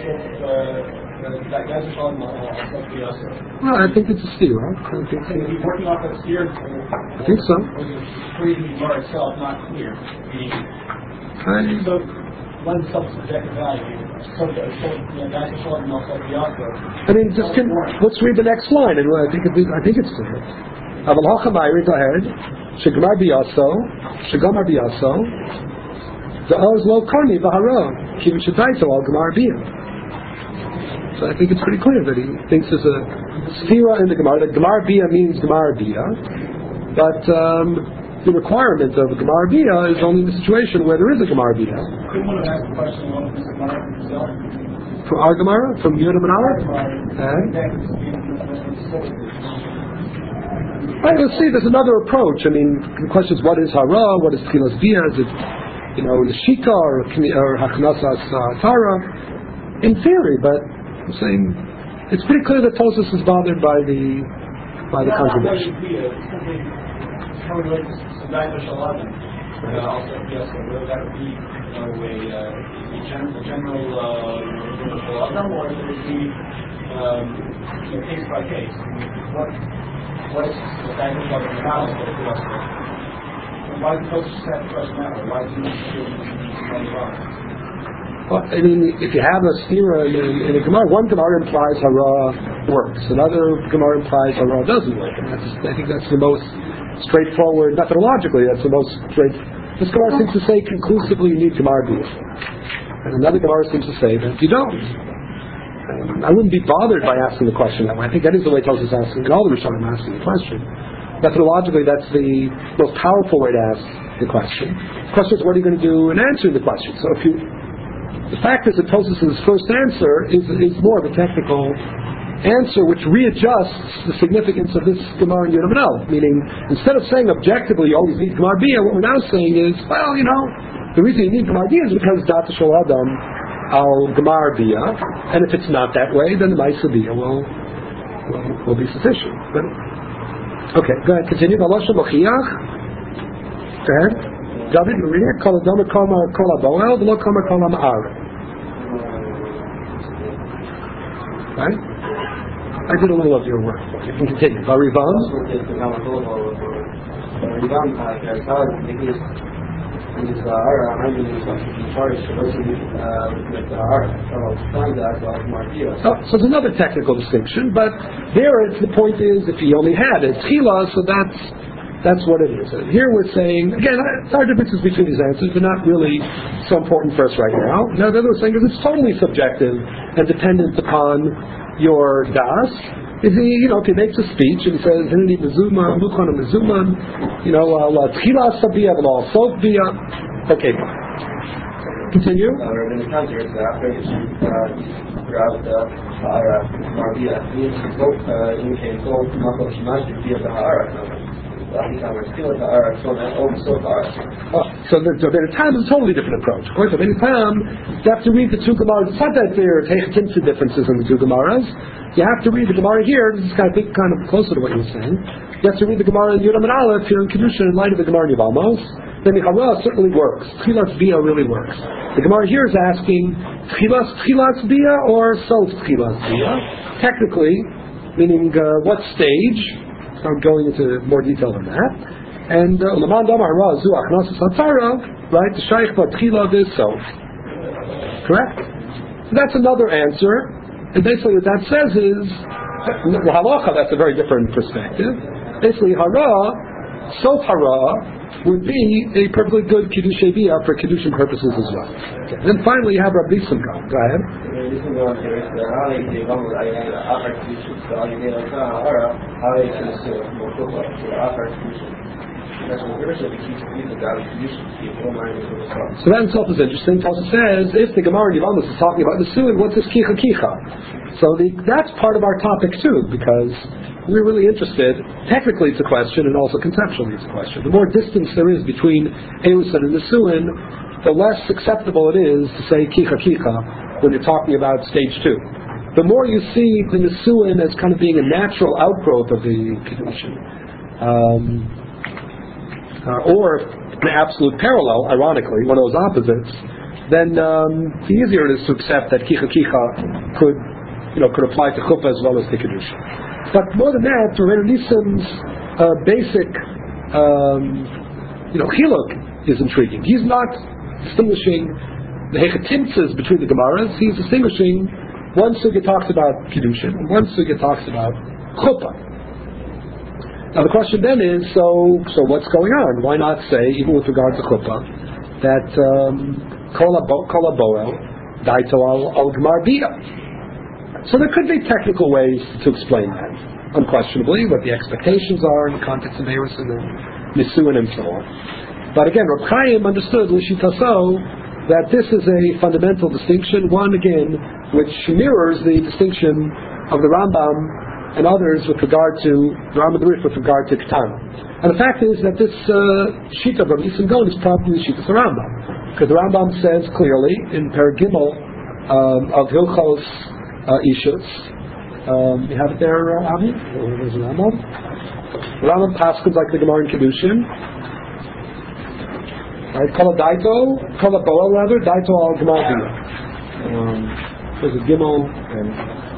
that guys are calling Well, I think it's a steer, right? I think so. He's working off that steer. I think so. Or the phrase in the Gemara itself not clear. I, so one self-subjective value. So, so you know, guys are calling I mean, just can, let's read the next line, and I think it, I think it's clear. Aval hachamay, go ahead. Shegamar biyaso, shegamar biyaso. The oz lo karni v'hara kivin shadaito al gemar bia. So I think it's pretty clear that he thinks there's a sphira in the gemara. That gemar bia means gemar bia, but um, the requirement of a gemar bia is only in the situation where there is a gemar bia. Couldn't one have asked a question along with this Gemara himself? From our gemara, from Yehuda ben Aleph. Right, let's see, there's another approach. I mean, the question is, what is hara? What is tchilas bia? Is it, you know, neshika or, or haknasas uh, tara? In theory, but I'm saying it's pretty clear that Tosus is bothered by the by the contribution. Also, yes, whether that would be you know, a, uh, a general, a general uh, outcome, or it would be um, you know, case by case. What What is the guidance of the knowledge of the philosopher? And why did folks just have the question that way? Why didn't you do it Well, I mean, if you have a stira in, in a Gemara, one Gemara implies hara works, another Gemara implies hara doesn't work, and that's, I think that's the most straightforward, methodologically, that's the most straight. This Gemara seems to say conclusively you need Gemara bia, and another Gemara seems to say that you don't. Um, I wouldn't be bothered by asking the question that way. I think that is the way Tosfos is asking, and all the Rishonim are asking the question. Methodologically, that's the most powerful way to ask the question. The question is, what are you going to do in answering the question? So if you, the fact is that Tosfos' first answer is, is more of a technical answer which readjusts the significance of this Gemara in Yud Amud, meaning instead of saying objectively you always need Gemara bia, what we're now saying is, well, you know, the reason you need Gemara bia is because Data Shel Adam al Gemara bia, and if it's not that way, then the Maisa bia will, will will be sufficient. But okay, go ahead, continue. Go ahead. David, you read it. Kol Adama Kol Kol Aboel, V'lo Kol Kol Ma'ar. Right? I did a little of your work. You can continue. Barivam. Oh, so it's another technical distinction, but there it's, the point is if he only had a tchila, so that's that's what it is. And here we're saying, again, there are differences between these answers, they're not really so important for us right now. Now the other thing is it's totally subjective and dependent upon your das. If he, you know, if he makes a speech and says, "Hineni mezuma, muchon mezuman," you know, la tchila sabia, la sof bia. Okay, continue. In the context, after you grab the ha'ara marbia, he both indicate both makom shemash via the ha'ara. Oh, so the Rabbeinu Tam is a totally different approach. Of course, Rabbeinu Tam, you have to read the two Gemaras. It's not that there are Heichatimsa differences in the two Gemaras. You have to read the Gemara here. This is kind of think kind of closer to what you were saying. You have to read the Gemara in Yud Amud Aleph here in Kedushin in light of the Gemara in Yevamos. Then the Hara certainly works. Tchilas Bia really works. The Gemara here is asking Tchilas Tchilas Bia or Sof Tchilas Bia. Technically, meaning uh, what stage. I'm going into more detail on that. And Laman Damar Ra Zu Achnas Satara, right? The Shaykh Batchila is so. Correct? So that's another answer. And basically what that says is, well, halacha, that's a very different perspective. Basically, hara, sof hara, would be a perfectly good kiddush bia for kiddushin purposes as well. Okay. Then finally you have Rabbi Nissim go. Go ahead. So that itself is interesting. Tosfos says, if the Gemara in Yevamos is talking about the Suin, what's this kicha kicha? So the, that's part of our topic too, because we're really interested. Technically it's a question, and also conceptually it's a question. The more distance there is between Erusin and the Suin, the less acceptable it is to say kicha kicha when you're talking about stage two. The more you see the Nisuin as kind of being a natural outgrowth of the Kiddushin, um, uh, or an absolute parallel, ironically, one of those opposites, then um, the easier it is to accept that kicha kicha could, you know, could apply to chuppah as well as to Kiddushin. But more than that, Rabbeinu Nissim's uh, basic, um, you know, chiluk is intriguing. He's not distinguishing the hechatimtzas between the Gemaras. He's distinguishing one sugya talks about Kiddushin, and one sugya talks about chuppah. Now the question then is, so so what's going on? Why not say, even with regard to chuppah, that kol haboel daito al gemar bia? So there could be technical ways to explain that, unquestionably, what the expectations are in the context of Eris and Nisuin and so on. But again, Reb Chaim understood l'shitaso that this is a fundamental distinction, one again which mirrors the distinction of the Rambam and others with regard to the Rambam Rif with regard to Ketana. And the fact is that this uh, Shita of Rabbi Nissim Gaon is probably the Shita of the Rambam, because the Rambam says clearly in Perek Gimel um, of Hilchos uh, Ishus, um, you have it there, uh, Avi? There's the Rambam. The Rambam paskins like the Gemara in Kiddushin. Right, kol daito, kol boel rather, daito al gemar bia. There's a gimel and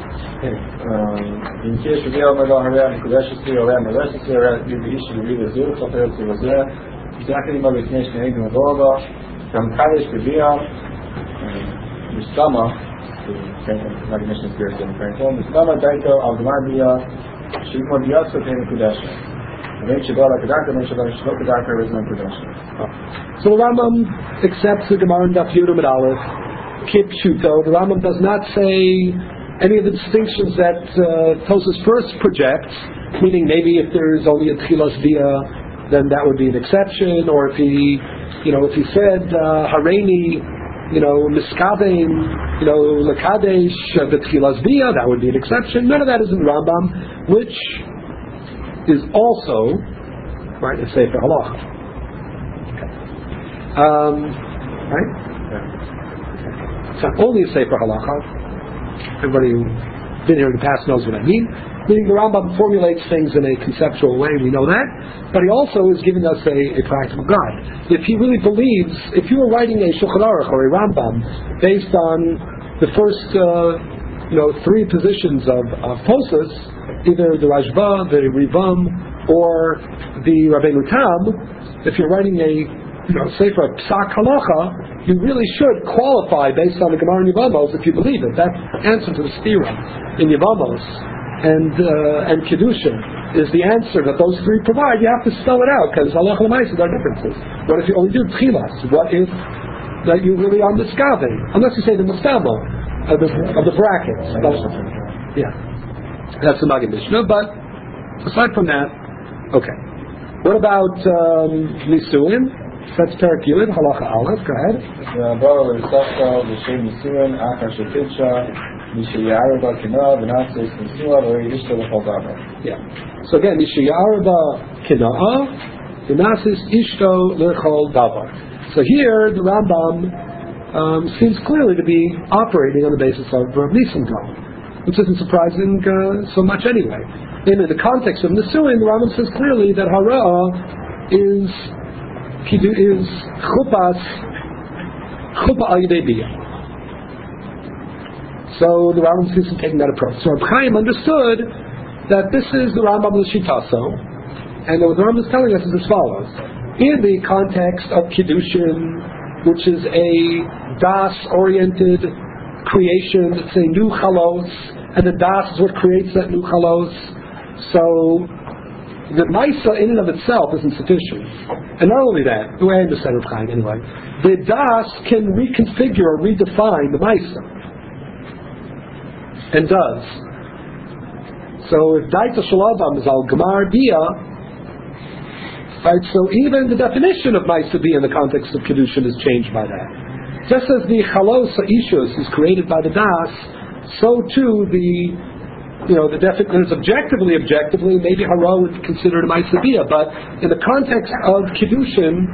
in case you get over the Kudesh Sri or Ramesh Sri or the issue with the Zul, so there was there. Exactly what we finished in the Goga, from Kadesh to Bia. Miskama, the recognition of spirits in the current form, Miskama Daito Al Gemar Bia, Shikon Yatsu Pena Kudesha. So the Rambam accepts the Gemara in Daf Yudam and Aleph, Kip Shuto. The Rambam does not say any of the distinctions that uh, Tosfos first projects, meaning maybe if there is only a Tchilas Bia, then that would be an exception, or if he, you know, if he said uh, Hareini, you know, Miskavein, you know, Lakadesh, uh, the Tchilas Bia, that would be an exception. None of that is in Rambam, which is also, right, a Sefer Halacha. Okay. Um, right? Yeah. It's not only a Sefer Halacha. Everybody who's been here in the past knows what I mean. Meaning the Rambam formulates things in a conceptual way, we know that. But he also is giving us a, a practical guide. If he really believes, if you were writing a Shulchan Aruch or a Rambam based on the first, uh, you know, three positions of, of Tosfos, either the Rashba, the Rivam, or the Rabbeinu Tam, if you're writing a, you know, Sefer Psak Halacha, you really should qualify based on the Gemara in Yevamos if you believe it. That answer to the Stira in Yevamos and uh, and Kedushin is the answer that those three provide. You have to spell it out because Halacha L'maisa there are differences. What if you only do Tchilas? What if that you really are Miskaveh? Unless you say the Miskama of the of the brackets. That's, yeah. That's the Maggid Mishnah, but aside from that, okay. What about um, Nisuin? That's Perek Yud, Halacha Aleph. Go ahead. Yeah. So again, Mishayaraba Kina'a, V'nasis Ishto L'chol Davar. So here the Rambam um, seems clearly to be operating on the basis of Rav Nisan Gaon, which isn't surprising uh, so much anyway. In, in the context of Nisuin, the Rambam says clearly that Hara is is chupas chupa al yedei bia. So the Rambam seems to be taking that approach. So Reb Chaim understood that this is the Rambam L'shitaso, and what the Rambam is telling us is as follows: in the context of Kiddushin, which is a das-oriented creation, it's a new chalos, and the das is what creates that new chalos. So the Maisa in and of itself isn't sufficient. And not only that, the way I understand Reb Chaim anyway, the das can reconfigure or redefine the Maisa. And does. So if Daita Shalabam is Al Gemar Bia, right, so even the definition of Maisa Bia in the context of Kedushin is changed by that. Just as the Chalos Ishus is created by the Das, so too the you know, the definition is objectively, objectively, maybe Hara would consider it a Maisa Bia, but in the context of Kiddushin,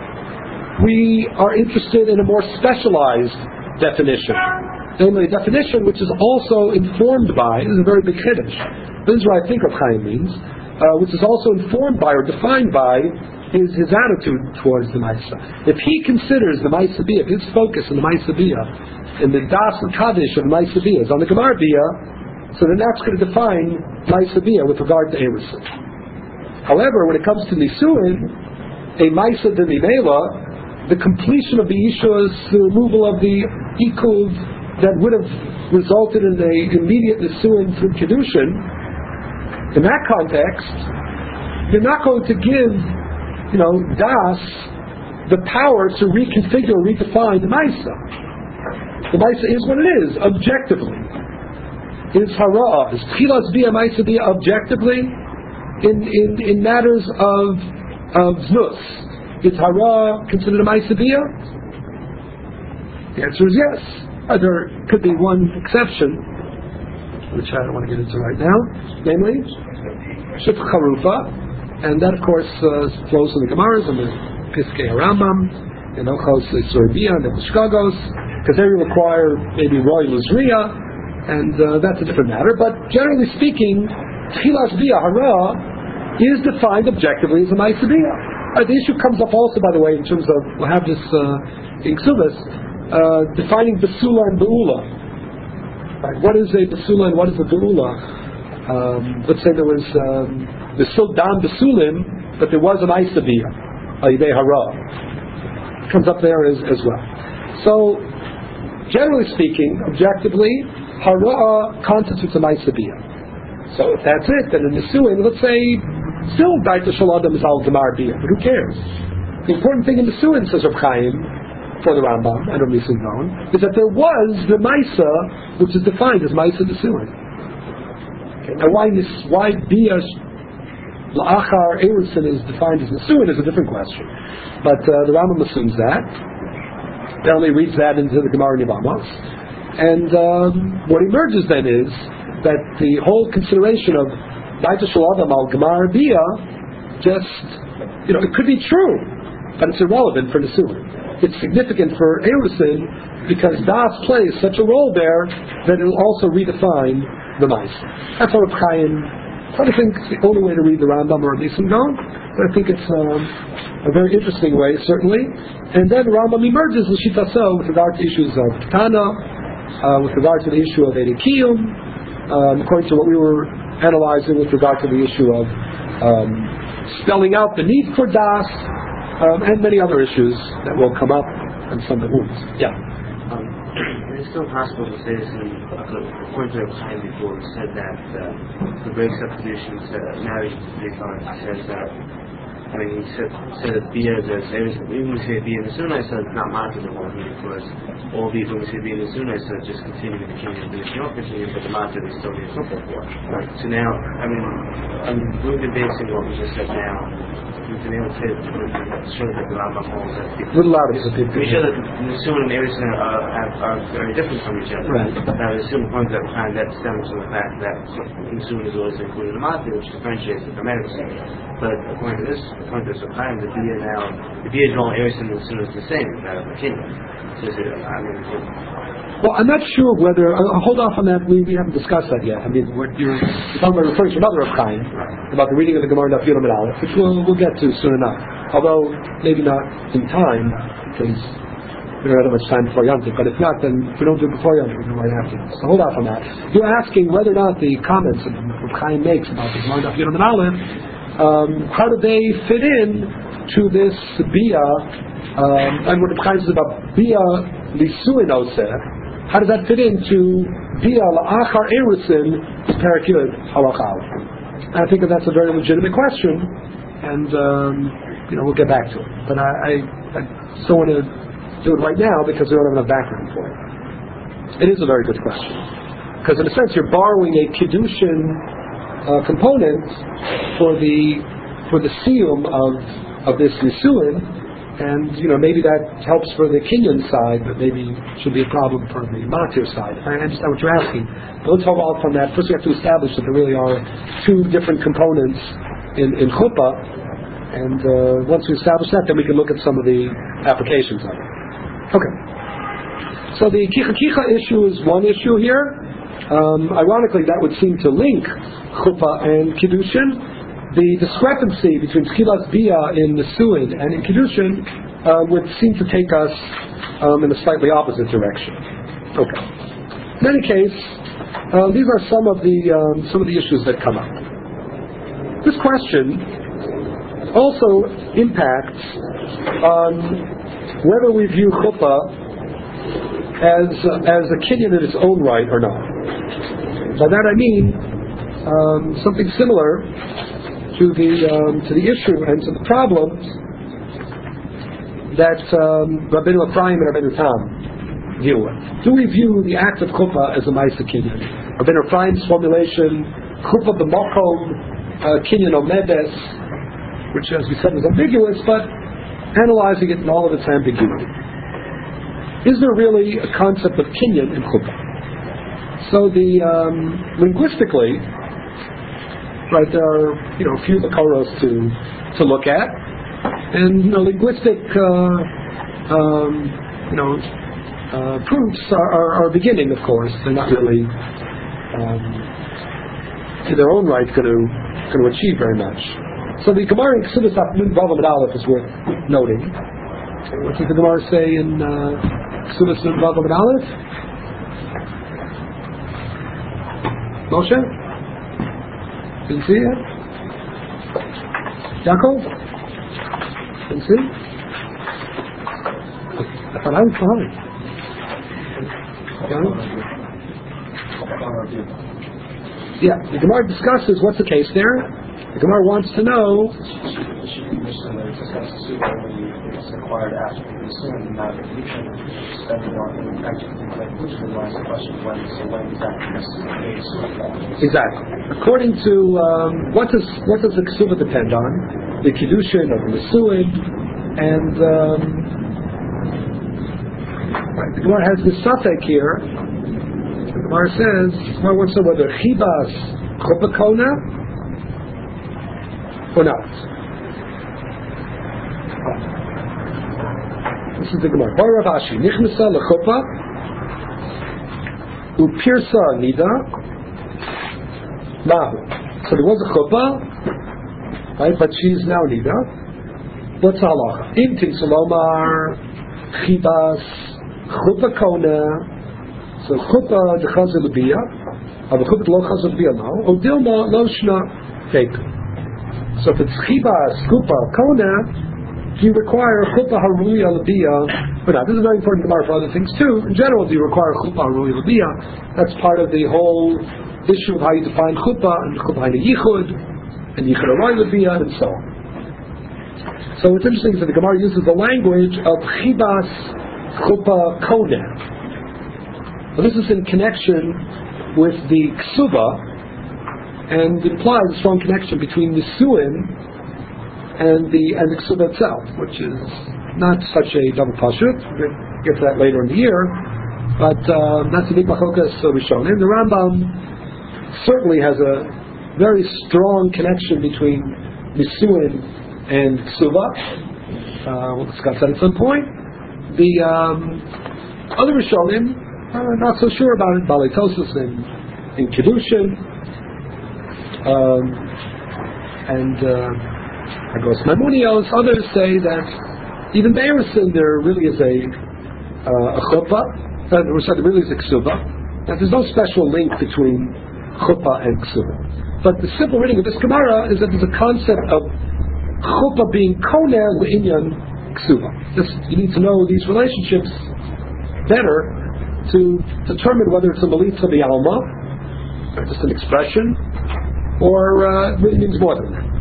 we are interested in a more specialized definition. Namely, a definition which is also informed by, this is a very big Kiddush, this is what I think Reb Chaim means, uh, which is also informed by or defined by his, his attitude towards the Maisa. If he considers the Maisa Bia, his focus in the Maisa Bia, in the Das and Kaddish of Maisa Bia is on the Gemar Bia, so then that's going to define Maisa Bia with regard to Erusin. However, when it comes to Nisuin, a Maisa de Mimela, the completion of the Ishus, the removal of the Ikuv that would have resulted in the immediate Nisuin through Kiddushin, in that context, you're not going to give, you know, Das the power to reconfigure or redefine the Maisa. The Maisa is what it is, objectively. Is Hara, is Tchilas Bia Maisa Bia objectively in, in, in matters of of Znus? Is Hara considered a Maisa Bia? The answer is yes. Uh, there could be one exception, which I don't want to get into right now, namely Shif Charufa, and that of course uh, flows from the Gemaras and the Piskei Rambam, and Ochos Sorbia and the Shkagos, because they require maybe Roy Luzriya. And uh, that's a different matter. But generally speaking, Tchilas Bia Hara is defined objectively as a Maisa Bia. Uh, the issue comes up also, by the way, in terms of, we'll have this uh, in Ksubas, uh, defining Basula and Be'ula. Right. What is a Basula and what is a Be'ula? Um, let's say there was um, the Suldan Basulim, but there was a Maisa Bia, Ayidei Hara. Comes up there as, as well. So, generally speaking, objectively, Hara'ah constitutes a Maisa Bia. So if that's it, then in Nisuin, let's say, still Daita Shel Adam is Al Gemar Bia, but who cares? The important thing in Nisuin, says Reb Chaim, for the Rambam, and Reb Nissen Gaon, is that there was the Maisa, which is defined as Maisa Nisuin. Okay, now why, nis, why Bia La'achar Erusin is defined as Nisuin is a different question. But uh, the Rambam assumes that. Apparently reads that into the Gemara Nivamos. And um, what emerges then is that the whole consideration of Daita Shel Adam Al Gemar Bia just, you know, it could be true, but it's irrelevant for Nisuin. It's significant for Erusin because Das plays such a role there that it will also redefine the mice. That's how Reb Chaim, I think it's the only way to read the Rambam or Nissen Gaon, but I think it's um, a very interesting way, certainly. And then the Rambam emerges with Shitaso with regard to issues of Tana, uh, with regard to the issue of Edikiyum, um, according to what we were analyzing with regard to the issue of um, spelling out the need for Das, Um, and many other issues that will come up, and some that won't. Yeah. Um, it's still possible to say this in, according to Reb Chaim before, he said that uh, the breaks up traditions uh, marriage to the Bikar. He says that, I mean, he said, said that Bia, there's everything, even when we say Bia in the Sunai, so it's not matter the whole thing, because all these, when we say Bia in the Sunai, so just continue to continue to do not continue, but the matter they still need a football for. Right. So now, I mean, I'm really basing what we just said now. We've been able to show that the Rambam holds that A little louder, so people we show that the Nisuin and Erusin are, are, are very different from each other. Right. Now, the Nisuin point that behind that stems from the fact that Nisuin is always included in the Mati, which differentiates the Hermetic side. But according to this, according to this time, the Bia now, the Bia Joel Erusin and Nisuin is the same, that of the kingdom. So, is it, I mean, well, I'm not sure whether, I'll hold off on that, we, we haven't discussed that yet. I mean, what you're, you're talking about referring to another Reb Chaim, about the reading of the Gemara Daf Yud Amud Aleph, which we'll, we'll get to soon enough. Although, maybe not in time, because we don't have that much time before Yom Tov, but if not, then if we don't do it before Yom Tov, we do it right after. So hold off on that. You're asking whether or not the comments that Reb Chaim makes about the Gemara Daf Yud Amud Aleph, um, how do they fit in to this Bia, um, and what Reb Chaim says about Bia Lisuin Oseh, how does that fit into Bia La'achar Erusin Perek Yud Halachah? I think that that's a very legitimate question, and um, you know we'll get back to it. But I, I, I just don't want to do it right now because we don't have enough background for it. It is a very good question because in a sense you're borrowing a Kiddushin uh, component for the for the siyum of of this Nisuin. And, you know, maybe that helps for the Kenyan side, but maybe should be a problem for the Matir side. I understand what you're asking. But let's hold off on that. First we have to establish that there really are two different components in, in Chuppah. And uh, once we establish that, then we can look at some of the applications of it. Okay. So the Kicha Kicha issue is one issue here. Um, ironically, that would seem to link Chuppah and Kiddushin. The discrepancy between Tchilas Bia in Nisuin and in Kiddushin uh, would seem to take us um, in a slightly opposite direction. Okay. In any case, uh, these are some of the um, some of the issues that come up. This question also impacts on whether we view Chuppah as uh, as a kinyan in its own right or not. By that I mean um, something similar to the um, to the issue and to the problems that um, Rabbeinu Ephraim and Rabbeinu Tam deal with. Do we view the act of Chuppah as a Maisa Kinyan? Rabbeinu Ephraim's formulation, Chuppah b'makom uh, Kinyan omedes, which as we said was ambiguous, but analyzing it in all of its ambiguity. Is there really a concept of Kinyan in Chuppah? So the um, linguistically, right, there are, you know, a few makoros to to look at, and you know, linguistic, uh, um, you know, uh, proofs are, are, are beginning. Of course, they're not really, um, in their own right, going to going to achieve very much. So the Gemara in Chassidus Nun Vav Amud Aleph is worth noting. What does the Gemara say in Chassidus Nun Vav Amud Aleph? Moshe? Didn't see it? Yaakov? Didn't see? I thought I was behind. Yeah, the Gemara discusses what's the case there. The Gemara wants to know. Acquired after the sin, not the future, spending on the actually, which reminds the question when, so when is that case? Exactly. According to um, what does what does the ksuba depend on? The kiddushin of the Nisuin, and um, right, the Gemara has this suffix here. The Gemara says, the Gemara wants to know whether chibas chuppah kona or not. This is the Gemara. Bar Rav Ashi, Nichnasa lechuppah, upirsa nida, mahu. So there was a chuppah, right? But she's now nida. What's the halacha? Im tinsalomar chibas chuppah kona. So chuppah dechazil lebiyah, but chuppah lo chazil lebiyah no. Odilma lo shna fake. So if it's chibas chuppah kona, do you require chuppah haruya l'biyah or not? This is very important Gemara for other things too. In general, do you require chuppah haruya l'biyah? That's part of the whole issue of how you define chuppah and chuppah in yichud and yichud haruya l'biyah and so on. So what's interesting is that the Gemara uses the language of chibas chuppah koneh. Well, this is in connection with the ksuba and implies a strong connection between the suin and the and the ksuba itself, which is not such a double pashut. We'll get to that later in the year, but um, that's a big machokas rishonim. The Rambam certainly has a very strong connection between nisuin and ksuba. Uh, we'll discuss that at some point. The um, other rishonim are not so sure about it. Balitosis and in kiddushin, um, and. Uh, Agos Maimonios, others say that even Be'erison there really is a uh, a chuppah, uh, there really is a ksuba, that there's no special link between chuppah and ksuba. But the simple reading of this Gemara is that there's a concept of chuppah being koneh l'inyan ksuba. Just, you need to know these relationships better to determine whether it's a melitza b'alma, or just an expression, or uh, it really means more than that.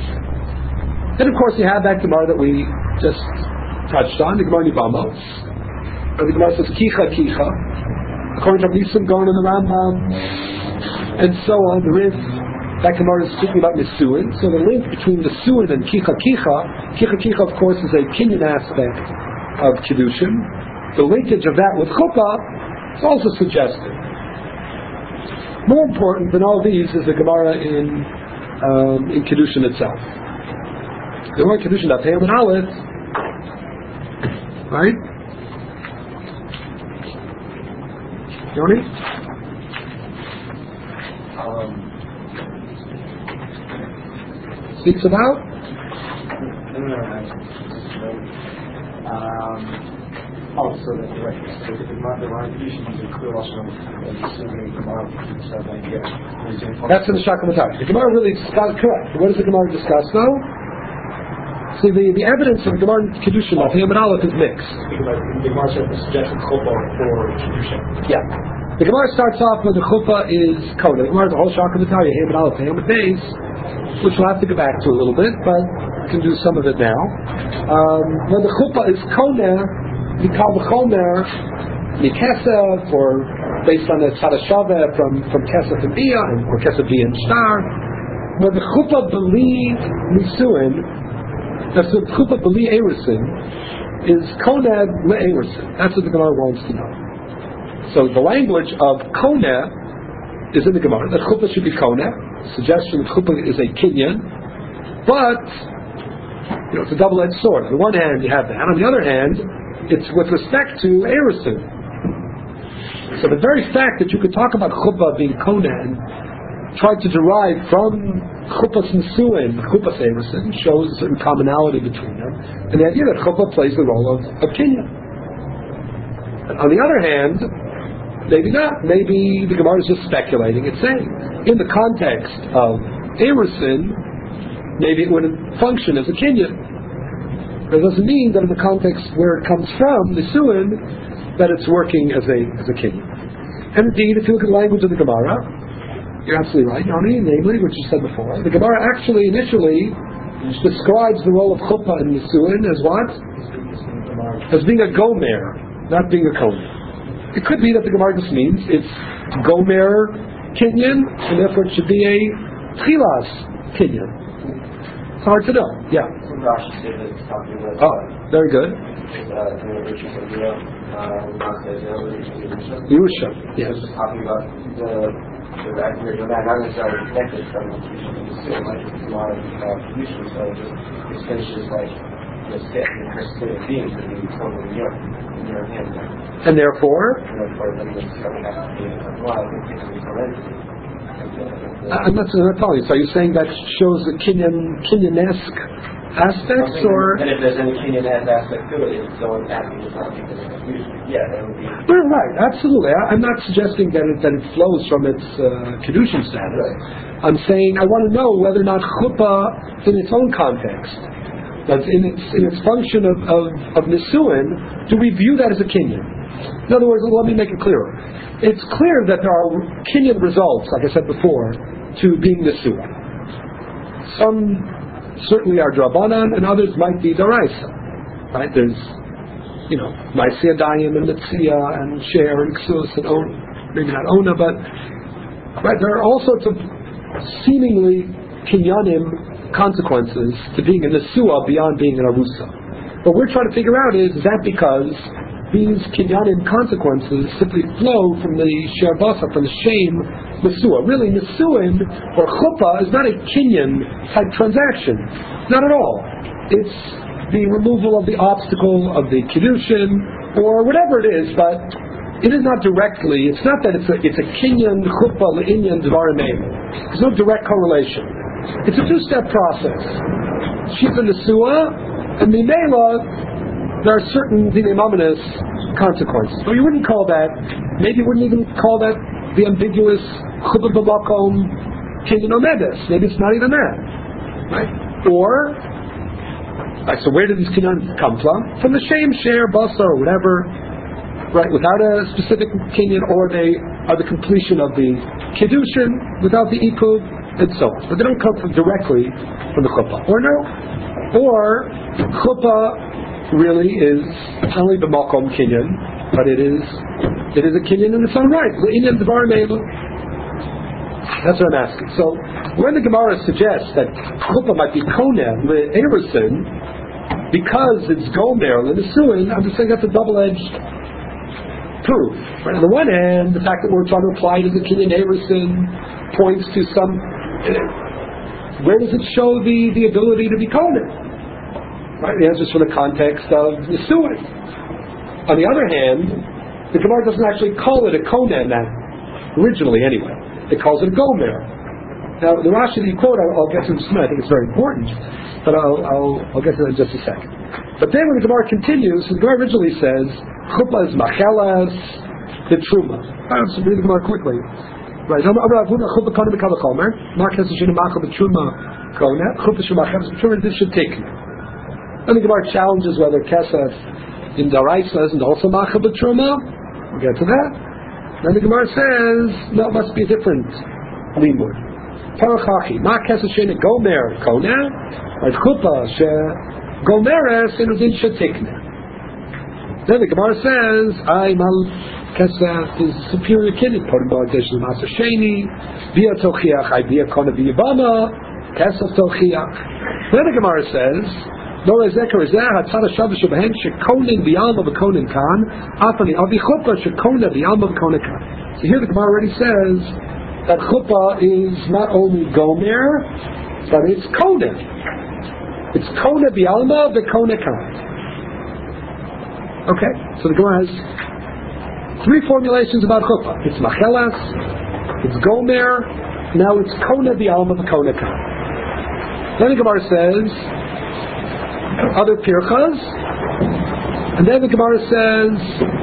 Then, of course, you have that Gemara that we just touched on, the Gemara Nibamos. And the Gemara says, Kicha, Kicha. According to Nisim, going in the Rambam, and so on, the Riv, that Gemara is speaking about Nisuin. So the link between Nisuin and Kicha, Kicha, Kicha, Kicha, of course, is a Kinyan aspect of Kiddushin. The linkage of that with Chuppah is also suggested. More important than all these is the Gemara in, um, in Kiddushin itself. The word Kiddushin Daf Hey and Aleph, right? Yoni? Um, Speaks about? Um, oh, so that the right, so the Gemara, the Gemara usually uses a clear also when you see the Gemara, so then yeah. That's in the Shakamatari. The Gemara really discuss, correct. What does the Gemara discuss though? See, the, the evidence of the Gemara Kiddushin of Hayam and Aleph is mixed. The Gemara suggested chuppah for Kiddushin. Yeah. The Gemara starts off with the chuppah is kona. The Gemara is a whole shock of the Talia, Hayam and Aleph, Hayam and Beis, which we'll have to go back to a little bit, but we can do some of it now. Um, when the chuppah is kona, we call the chomer mikesef, or based on the tzadashava from, from kesef and bia, or kesef bia and shtar. When the chuppah believe nisuin, that's the chuppah b'li erusin is koneh le'erusin. That's what the Gemara wants to know. So the language of koneh is in the Gemara. That chuppah should be koneh. Suggestion that chuppah is a kinyan, but you know it's a double-edged sword. On the one hand, you have that. On the other hand, it's with respect to erusin. So the very fact that you could talk about chuppah being koneh and try to derive from chuppah's nisuin, chuppah's erusin, shows a certain commonality between them, and the idea that chuppah plays the role of, of kinyan. On the other hand, maybe not. Maybe the Gemara is just speculating. It's saying, in the context of erusin, maybe it would function as a kinyan. But it doesn't mean that in the context where it comes from, nisuin, that it's working as a as a kinyan. And indeed, if you look at the language of the Gemara, you're absolutely right, Yoni, namely, which you said before, the Gemara actually initially describes the role of chuppah in Nisuin as what? As being a gomer, not being a kohen. It could be that the Gemara just means it's gomer kinyan, and therefore it should be a tchilas kinyan. It's hard to know. Yeah. Oh, very good. Yerusha. Yes. Talking about the the accurate of that, not necessarily connected from the condition, like it's a lot of conditions, so it just it finishes like the set and her state of being to be totally in your in your hands. And therefore, and therefore then it's going to have to be a lot of things to be corrected. I'm not, I'm not telling you. So you're saying that shows the Kinyan, Kinyan-esque aspects, or? And if there's any Kinyan-esque aspect to it, it's so impacting it's not because of confusion. Yeah, that would be. Well, right, absolutely. I, I'm not suggesting that it, that it flows from its uh, kedushin status. Right. I'm saying I want to know whether or not chuppah, in its own context, that's in its in its function of of, of nisuin, do we view that as a kinyan? In other words, let me make it clearer. It's clear that there are kinyan results, like I said before, to being nisuin. Some certainly are drabanan, and others might be daraisa. Right? There's, you know, Maaseh Yadayim and Mitzia and Share and Ksus and Ona, maybe not Ona, but right, there are all sorts of seemingly kinyanim consequences to being a Nesua beyond being an Arusa. What we're trying to figure out is, is that because these kinyanim consequences simply flow from the Share Basa, from the shame Nesua. Really, Nesuin or Chuppah is not a kinyan type transaction. Not at all. It's the removal of the obstacle of the Kiddushin, or whatever it is, but it is not directly, it's not that it's a, it's a kinyan, chuppah, le'inyan, dvarim eim. There's no direct correlation. It's a two-step process. She's a Nesua, and Mimela, there are certain dinimominous consequences. So you wouldn't call that, maybe you wouldn't even call that the ambiguous chuppah b'makom kinyan omedes. Maybe it's not even that. Right? Or, right, so where did these kinyan come from? From the shame, share, basa, or whatever, right, without a specific kinyan, or they are the completion of the kiddushin, without the ikuv, and so on. But they don't come from directly from the chuppah. Or no, or chuppah really is not only the makom kinyan, but it is it is a kinyan in its own right. Le'inyan dvarim eim. That's what I'm asking. So when the Gemara suggests that chuppah might be konen le'erusin because it's gomer le'nesuin, I'm just saying that's a double-edged proof. Right? On the one hand, the fact that we're trying to apply it as a kinyan erusin points to some. Where does it show the, the ability to be konen? Right? The answer is from the context of nesuin. On the other hand, the Gemara doesn't actually call it a konen that originally anyway. It calls it a gomer. Now, the Rashi that you quote, I'll, I'll get to in just a minute. I think it's very important, but I'll, I'll, I'll get to that in just a second. But then when the Gemara continues, the Gemara originally says, chuppah is machelas, the truma. I'll just read the Gemara quickly. Right. Chuppah konen b'kala chomer. Mark has to show the machal b'truma konen. Chuppah should machelas b'truma. This should take me. Then the Gemara challenges whether kesef in daraisa isn't also machal b'truma. We'll get to that. Then the Gemara says, no, it must be a different limud. Parachachi, ma kesef she'ne gomer konen. Right. Chuppah she gomeres and udin shetikne. Then the Gemara says, I mal kesef is superior kinyan. Put in validation of master sheni. Via tochiach, I via kona via bama. Kesef tochiach. Then the Gemara says, no rezeker is there. Hatzad hashav shebehen shekonin b'yalma v'konin kan. Afani avi chuppah shekona b'yalma v'konin kan. So here the Gemara already says that chuppah is not only gomer, but it's konin. It's kona b'yalma v'konin kan. Okay, so the Gemara has three formulations about chuppah. It's machelas, it's gomer, now it's kona b'yalma v'konin kan. Then the Gemara says other pirchas, and then the Gemara says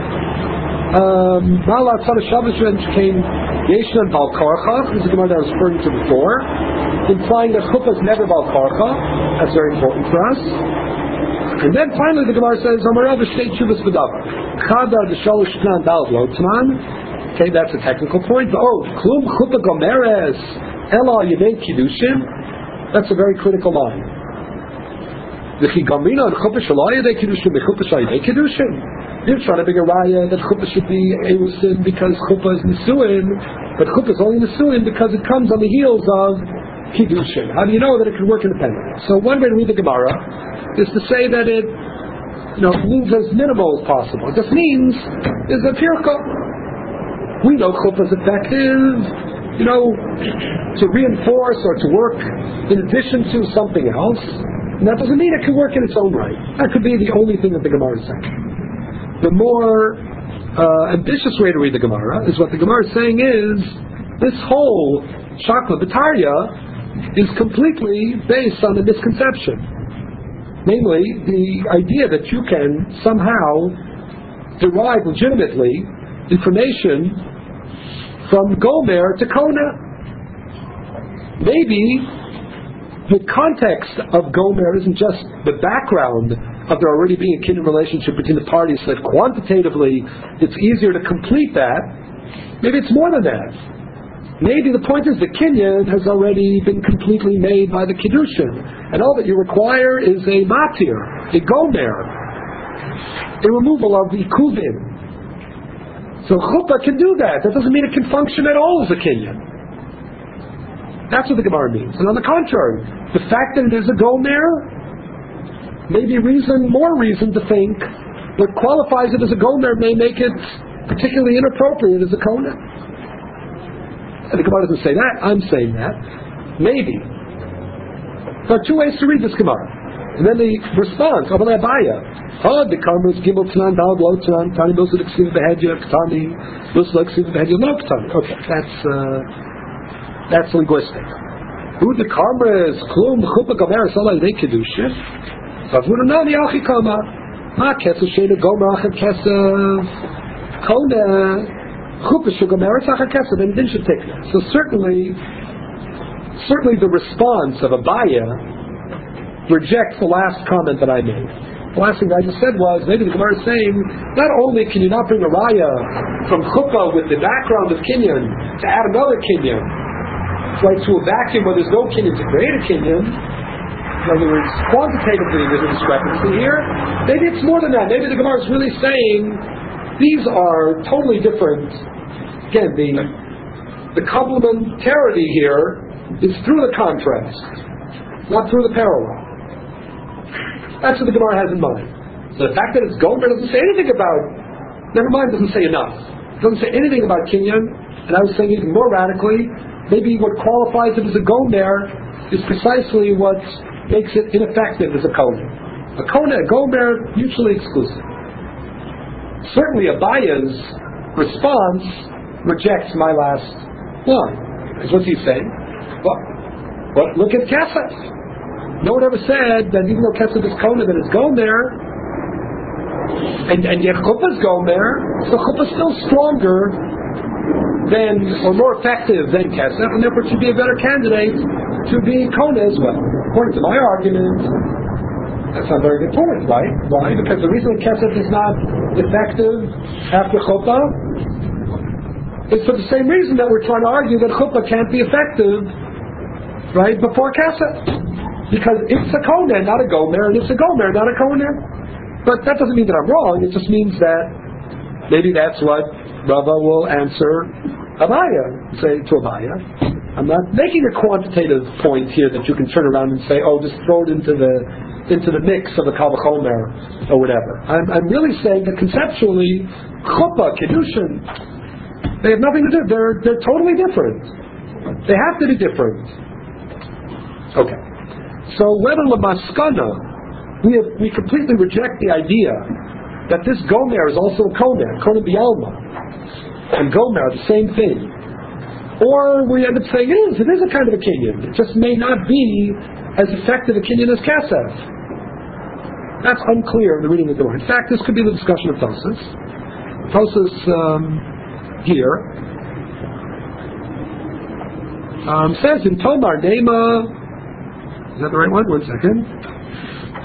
Ma'ala Tzara Shabbos when came Yeshna Bal Karcha. This is the Gemara that I was referring to before, implying that chuppah is never Bal Karcha. That's very important for us. And then finally the Gemara says Amarav Shtei Tshuvas V'Davar Chada D'Shalosh Shnan Dal Lotzman Okay, that's a technical point. Oh, klum chuppah gomeres ela yedei kiddushin. That's a very critical line. The chigamina and chuppah shelo yedei kiddushin, the chuppah shelo yedei kiddushin. You're trying to bring a raya that chuppah should be erusin because chuppah is nesuin, but chuppah is only nesuin because it comes on the heels of kiddushin. How do you know that it can work independently? So one way to read the Gemara is to say that it, you know, means as minimal as possible. It just means is a pirka. We know chuppah is effective, you know, to reinforce or to work in addition to something else. And that doesn't mean it can work in its own right. That could be the only thing that the Gemara is saying. The more uh, ambitious way to read the Gemara is what the Gemara is saying is this whole shakla b'tarya is completely based on a misconception. Namely, the idea that you can somehow derive legitimately information from Gomer to Kona. Maybe the context of Gomer isn't just the background of there already being a kinyan relationship between the parties, so that quantitatively it's easier to complete that. Maybe it's more than that. Maybe the point is the kinyan has already been completely made by the kiddushin, and all that you require is a matir, a gomer, a removal of the kuvin. So chuppah can do that. That doesn't mean it can function at all as a kinyan. That's what the Gemara means. And on the contrary, the fact that it is a gomer may be reason, more reason to think what qualifies it as a gomer may make it particularly inappropriate as a kona. And the Gemara doesn't say that. I'm saying that. Maybe. There are two ways to read this Gemara. And then the response, Amalei Abaya. Oh, the Karma is Gimel Tzanan, Dal Lo Tzanan, Tani Milsa Ksiva Behedya, Ktani, Milsa Ksiva Behedya, no Ktani. Okay, that's, uh, that's linguistic. Who the Karma is, Klum, Chuppah, Gomer, Salah, Yidei Kedushin. Savur Nani Achi Kama. Ma Kesef Shena Gomer, Achem Kesef, Kona, Chuppah, Shugomer, Achem Kesef, and then should take that. So certainly, certainly the response of Abaya rejects the last comment that I made. The last thing I just said was, maybe the Gemara is saying, not only can you not bring a raya from chuppah with the background of kinyan to add another kinyan, right, to a vacuum where there's no kinyan to create a kinyan. In other words, quantitatively there's a discrepancy here. Maybe it's more than that. Maybe the Gemara is really saying these are totally different. Again, the the complementarity here is through the contrast, not through the parallel. That's what the Gemara has in mind. So the fact that it's gomer doesn't say anything about, never mind, doesn't say enough. It doesn't say anything about kinyan, and I was saying even more radically, maybe what qualifies it as a gomer is precisely what makes it ineffective as a kona. A kona, a gomer, mutually exclusive. Certainly Abaya's response rejects my last line. What's he saying? Well, well look at Kesef. No one ever said that even though Kesef is Kona, that it's Gomer, and, and yet Chuppah is Gomer, so Chuppah is still stronger than, or more effective than Kesef, and therefore it should be a better candidate to be Kona as well. According to my argument, that's not a very good point, right? Why? Because the reason that Kesef is not effective after Chuppah is for the same reason that we're trying to argue that Chuppah can't be effective, right, before Kesef. Because it's a Koner, not a Gomer, and it's a Gomer, not a Koner. But that doesn't mean that I'm wrong. It just means that maybe that's what Rava will answer Abaya, say to Abaya. I'm not making a quantitative point here that you can turn around and say, oh, just throw it into the into the mix of the Kal V'chomer or whatever. I'm, I'm really saying that conceptually, Chuppah, Kiddushin, they have nothing to do. They're they're totally different. They have to be different. Okay. So whether Lamaskana, we have, we completely reject the idea that this Gomer is also a Koner, Koner B'Alma, and Gomer are the same thing. Or we end up saying it is, it is a kind of a kinyan. It just may not be as effective a kinyan as Kesef. That's unclear in the reading of the Gemara. In fact, this could be the discussion of Tosas. Tosas um, here um, says in Tomar Nema. Is that the right one? One second.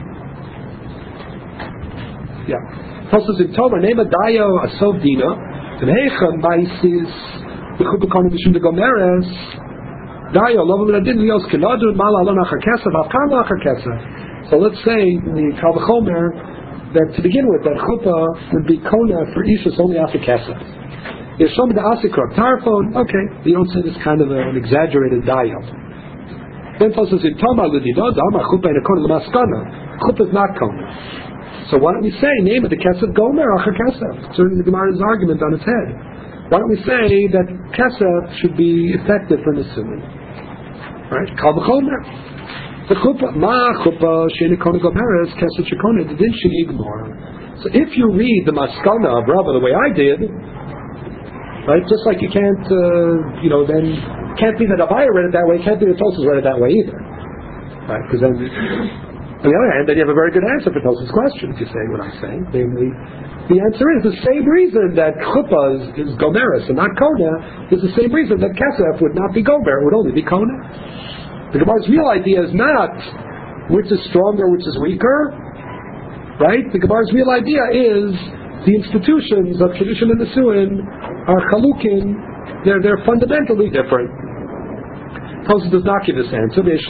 Yeah. Tosas in Tomar Nema Dayo Asov Dina The Heicha Maisis, the Chuppah Kona Mishum de Gomeres, Dayo, Lovam Radin, Lios Kinadu, Mala Alon Achar Kesef, Avkan Achar Kesef. So let's say in the Kal V'chomer that to begin with, that Chuppah would be Kona for Ishus only after Kesef. Yeshom de Asikra, Tarfon, okay, you don't say this kind of a, an exaggerated Dayo. Then Tosas in Toma Ludido, Dama Chuppah in a Kona Lamaskana. Chuppah is not Kona. So why don't we say, name of the Kesef Gomer, Achar Kesef, turning the Gemara's argument on its head. Why don't we say that Kesef should be effective for Nisuin? Right? Kal V'chomer. The Chuppah, Ma Chuppah, She'eni Kona Gomeres, Kesef Shekona, Didin She'igmor. So if you read the Maskana of Rava the way I did, right, just like you can't, uh, you know, then, can't be that Abaya read it that way, can't be that Tosas read it that way either. Right? Because then, on the other hand, then you have a very good answer for Tosas' question, if you say what I'm saying. Namely, the answer is the same reason that Chuppah is, is Gomeres and not Kona, is the same reason that Kesef would not be Gomer, it would only be Kona. The Gemara's real idea is not which is stronger, which is weaker, right? The Gemara's real idea is the institutions of Kiddushin and Nisuin are Chalukin, they're, they're fundamentally different. Tosas does not give this answer. Right?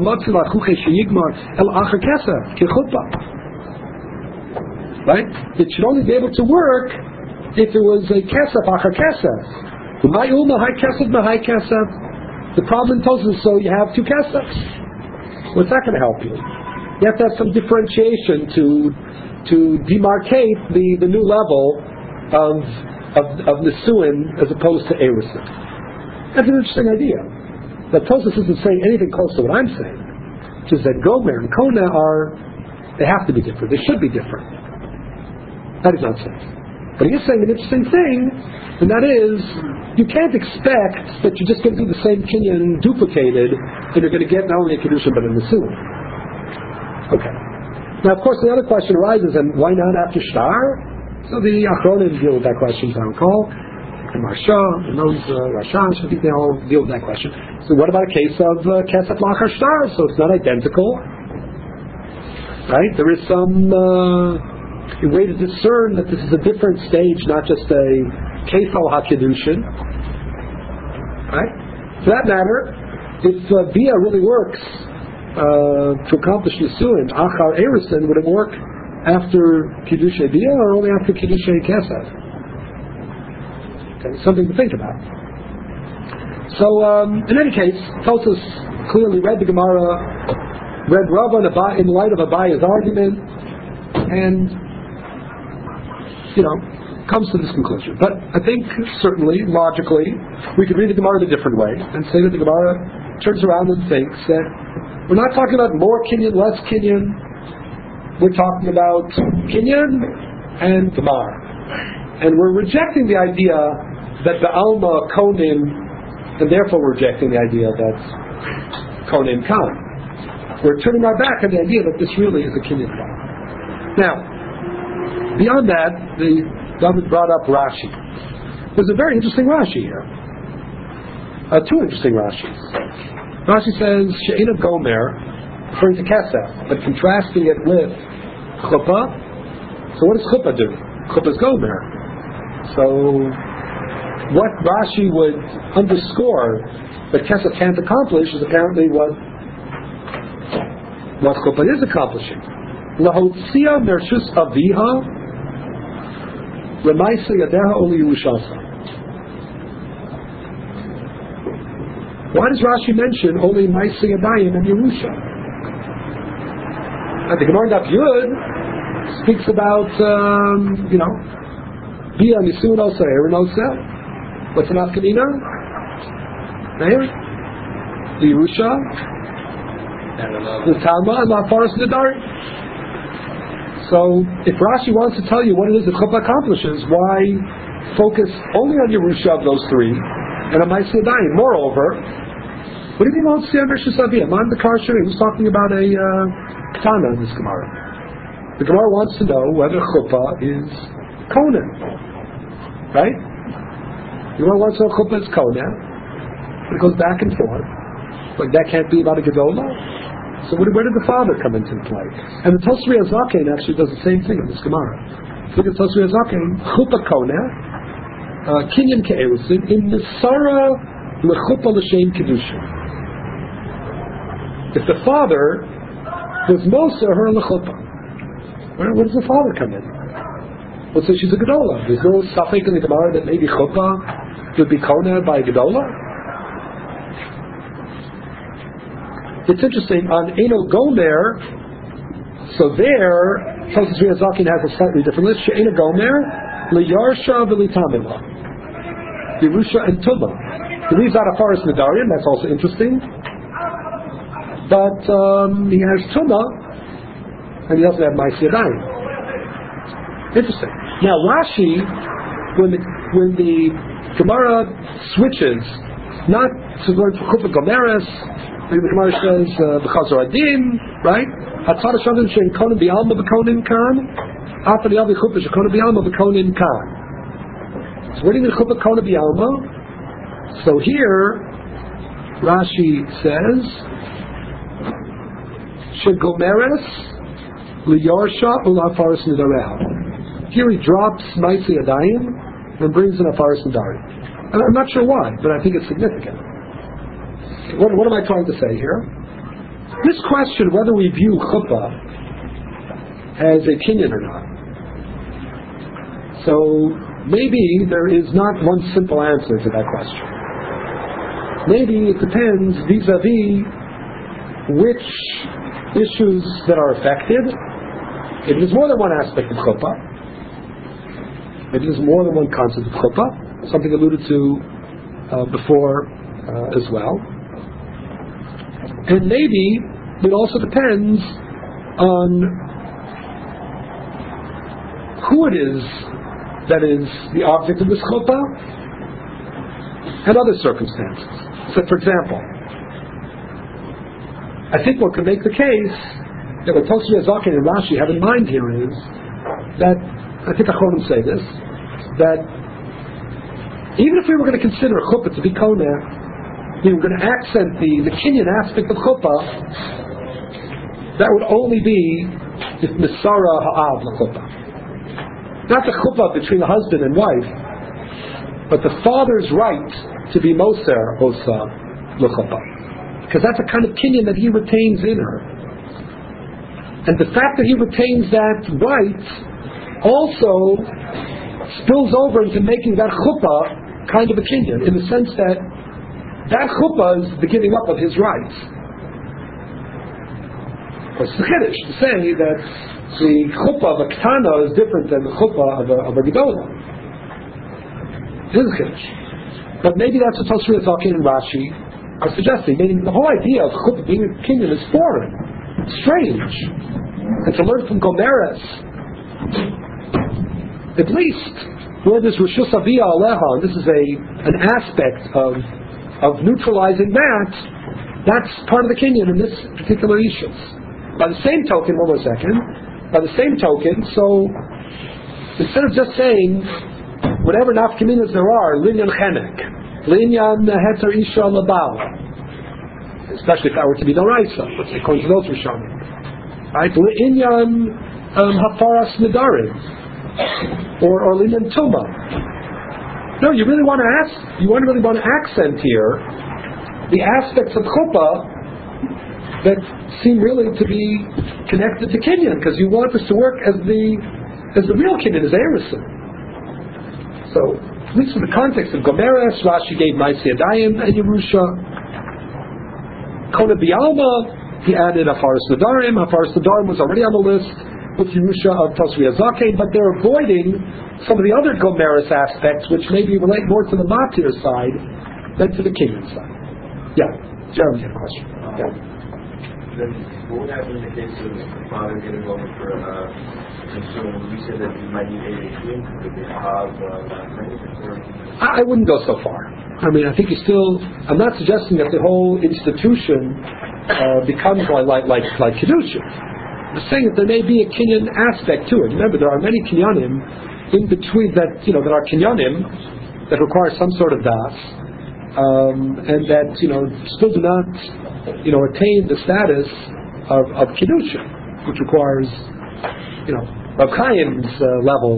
It should only be able to work if it was a kesef achar kesef. The problem in Tosas is so you have two kesefs. What's that going to help you? You have to have some differentiation to to demarcate the, the new level of of, of Nisuin as opposed to Erusin. That's an interesting idea. But Tosas isn't saying anything close to what I'm saying, which is that Gomer and Kona are, they have to be different. They should be different. That is not saying. But he is saying an interesting thing, and that is, you can't expect that you're just going to do the same kinyan duplicated, and you're going to get not only a Kedusha, but a Nisuin. Okay. Now, of course, the other question arises, and why not after Shtar? So the Achronim deal with that question, I recall. And Marsha, and those uh, Rashash, I think they all deal with that question. So what about a case of uh, Kesef Lachar Shtar? So it's not identical. Right? There is some uh, way to discern that this is a different stage, not just a Kefal HaKedushin. Right? For that matter, if uh, Bia really works uh, to accomplish Nisuin, Achar Erusin, would it work after Kiddushay Bia or only after Kiddushay Kesef? Okay, something to think about. So, um, in any case, Tosas clearly read the Gemara, read Rava in light of Abaya's argument, and, you know, comes to this conclusion. But I think, certainly, logically, we could read the Gemara in a different way, and say that the Gemara turns around and thinks that we're not talking about more Kinyan, less Kinyan, we're talking about Kinyan and Gemar. And we're rejecting the idea that the Alma Konim, and therefore we're rejecting the idea that Konim Khan. We're turning our back on the idea that this really is a Kinyan Khan. Now, beyond that, the David brought up Rashi. There's a very interesting Rashi here. Uh, two interesting Rashis. Rashi says, She'ena Gomer, referring to Kesef, but contrasting it with Chuppah. So what does Chuppah do? Chuppah is Gomer. So, what Rashi would underscore that Kesef can't accomplish is apparently what what Chuppah is accomplishing. Lahotzia mershus aviha remaisa yadeha oli Yerushasa. Why does Rashi mention only Maisa Yadayim and Yerusha? And the Gemara in Daf Yud speaks about, um, you know, Bia Nisun Osa, Aaron Osa. What's an Afkanina? There? The Yerusha, the Talma, and the Forest Nadari. So, if Rashi wants to tell you what it is that Chuppah accomplishes, why focus only on Yerusha of those three, and a Maisa Yadayim? Moreover, what do you mean, Otzia Mershus Aviyah? Man the Karsher, he was talking about a uh, Ketana in this Gemara. The Gemara wants to know whether Chuppah is Konen. Right? The Gemara wants to know Chuppah is Konen. It goes back and forth. But that can't be about a Gedolah. So where, where did the father come into play? And the Tosri Azaken actually does the same thing in this Gemara. Look at Tosri Azaken, Chuppah Konen, kinyan ke'erusin in Nisara lechuppah l'shem kedusha. If the father was moser her lechuppah, where, where does the father come in? Let's say she's a gedola. There's no safek in the Gemara that maybe chuppah would be kona by a gedola. It's interesting on Eino Gomer. So there, Tosfos Zakin has a slightly different list. She'ena Gomer, Liyarsha v'litamima, Yerusha and Tumah. He leaves out Afaris Nadarim. That's also interesting. But um, he has Tumah, and he doesn't have Ma'aseh Yadayim. Interesting. Now Rashi, when the, when the Gemara switches, not to learn from Chuppah Gomeres, the Gemara says B'chazor Adin, right? Hatzad Hashavim she'en konim bi'alma b'konim kan, after the other Chuppah she'konim bi'alma b'konim kan. So what do you mean Chuppah konim bi'alma? So here Rashi says she'gomeres liyarsha u'lafaris nidareha. Here he drops Ma'aseh Yadayim and brings in Afaris Nadarim. And I'm not sure why, but I think it's significant. What, what am I trying to say here? This question, whether we view chuppah as a kinyan or not. So maybe there is not one simple answer to that question. Maybe it depends vis-a-vis which issues that are affected. If there's more than one aspect of chuppah, maybe there's more than one concept of chuppah, something alluded to uh, before uh, as well. And maybe it also depends on who it is that is the object of this chuppah and other circumstances. So, for example, I think what could make the case that what Tosfos Zakin and Rashi have in mind here is that, I think Achonim say this, that even if we were going to consider a chuppah to be koneh, we were going to accent the, the kinyan aspect of chuppah, that would only be if Nisara ha'av l'chuppah. Not the chuppah between the husband and wife, but the father's right to be moser osa l'chuppah. Because that's a kind of kinyan that he retains in her. And the fact that he retains that right also spills over into making that chuppah kind of a kinyan, in the sense that that chuppah is the giving up of his rights. It's the chiddush to say that the chuppah of a ketana is different than the chuppah of a, of a gedola. It is a chiddush. But maybe that's what Tosfos Zakin and Rashi are suggesting. Meaning the whole idea of chuppah being a kinyan is foreign, strange. And to learn from Gomeres, at least where there's Rishus Aviyah Aleha, and this is a an aspect of of neutralizing that, that's part of the kinyan in this particular issues. By the same token, one more second, by the same token, so instead of just saying whatever nafkaminas there are, linyan chenek, linyan heter isha labal, especially if that were to be doraisa, let's say according to those Rishonim, right? Linyan hafaras nedarim, or or linyan tuma. No, you really want to ask, you want to really want to accent here the aspects of chuppah that seem really to be connected to kinyan, because you want this to work as the as the real kinyan, as erison. So, at least in the context of Gomeres, Rashi gave Ma'aseh Yadayim and Yerusha. Kona Bialma, he added Afaris Nadarim. Afaris Nadarim was already on the list with Yerusha of Tosfos Zakin, but they're avoiding some of the other Gomeres aspects, which maybe relate more to the Matir side than to the kinyan side. Yeah, Jeremy had a question. Yeah. Then what would happen in the case of the father getting over for uh, consumer? You said that you might need a twin because they have uh, last name. I wouldn't go so far. I mean, I think you still. I'm not suggesting that the whole institution uh, becomes like like like, like kedusha. I'm saying that there may be a kinyan aspect to it. Remember, there are many kinyanim in between that you know that are kinyanim that require some sort of das, um, and that you know still do not you know attain the status of, of kedusha, which requires you know Rav Chaim's uh, level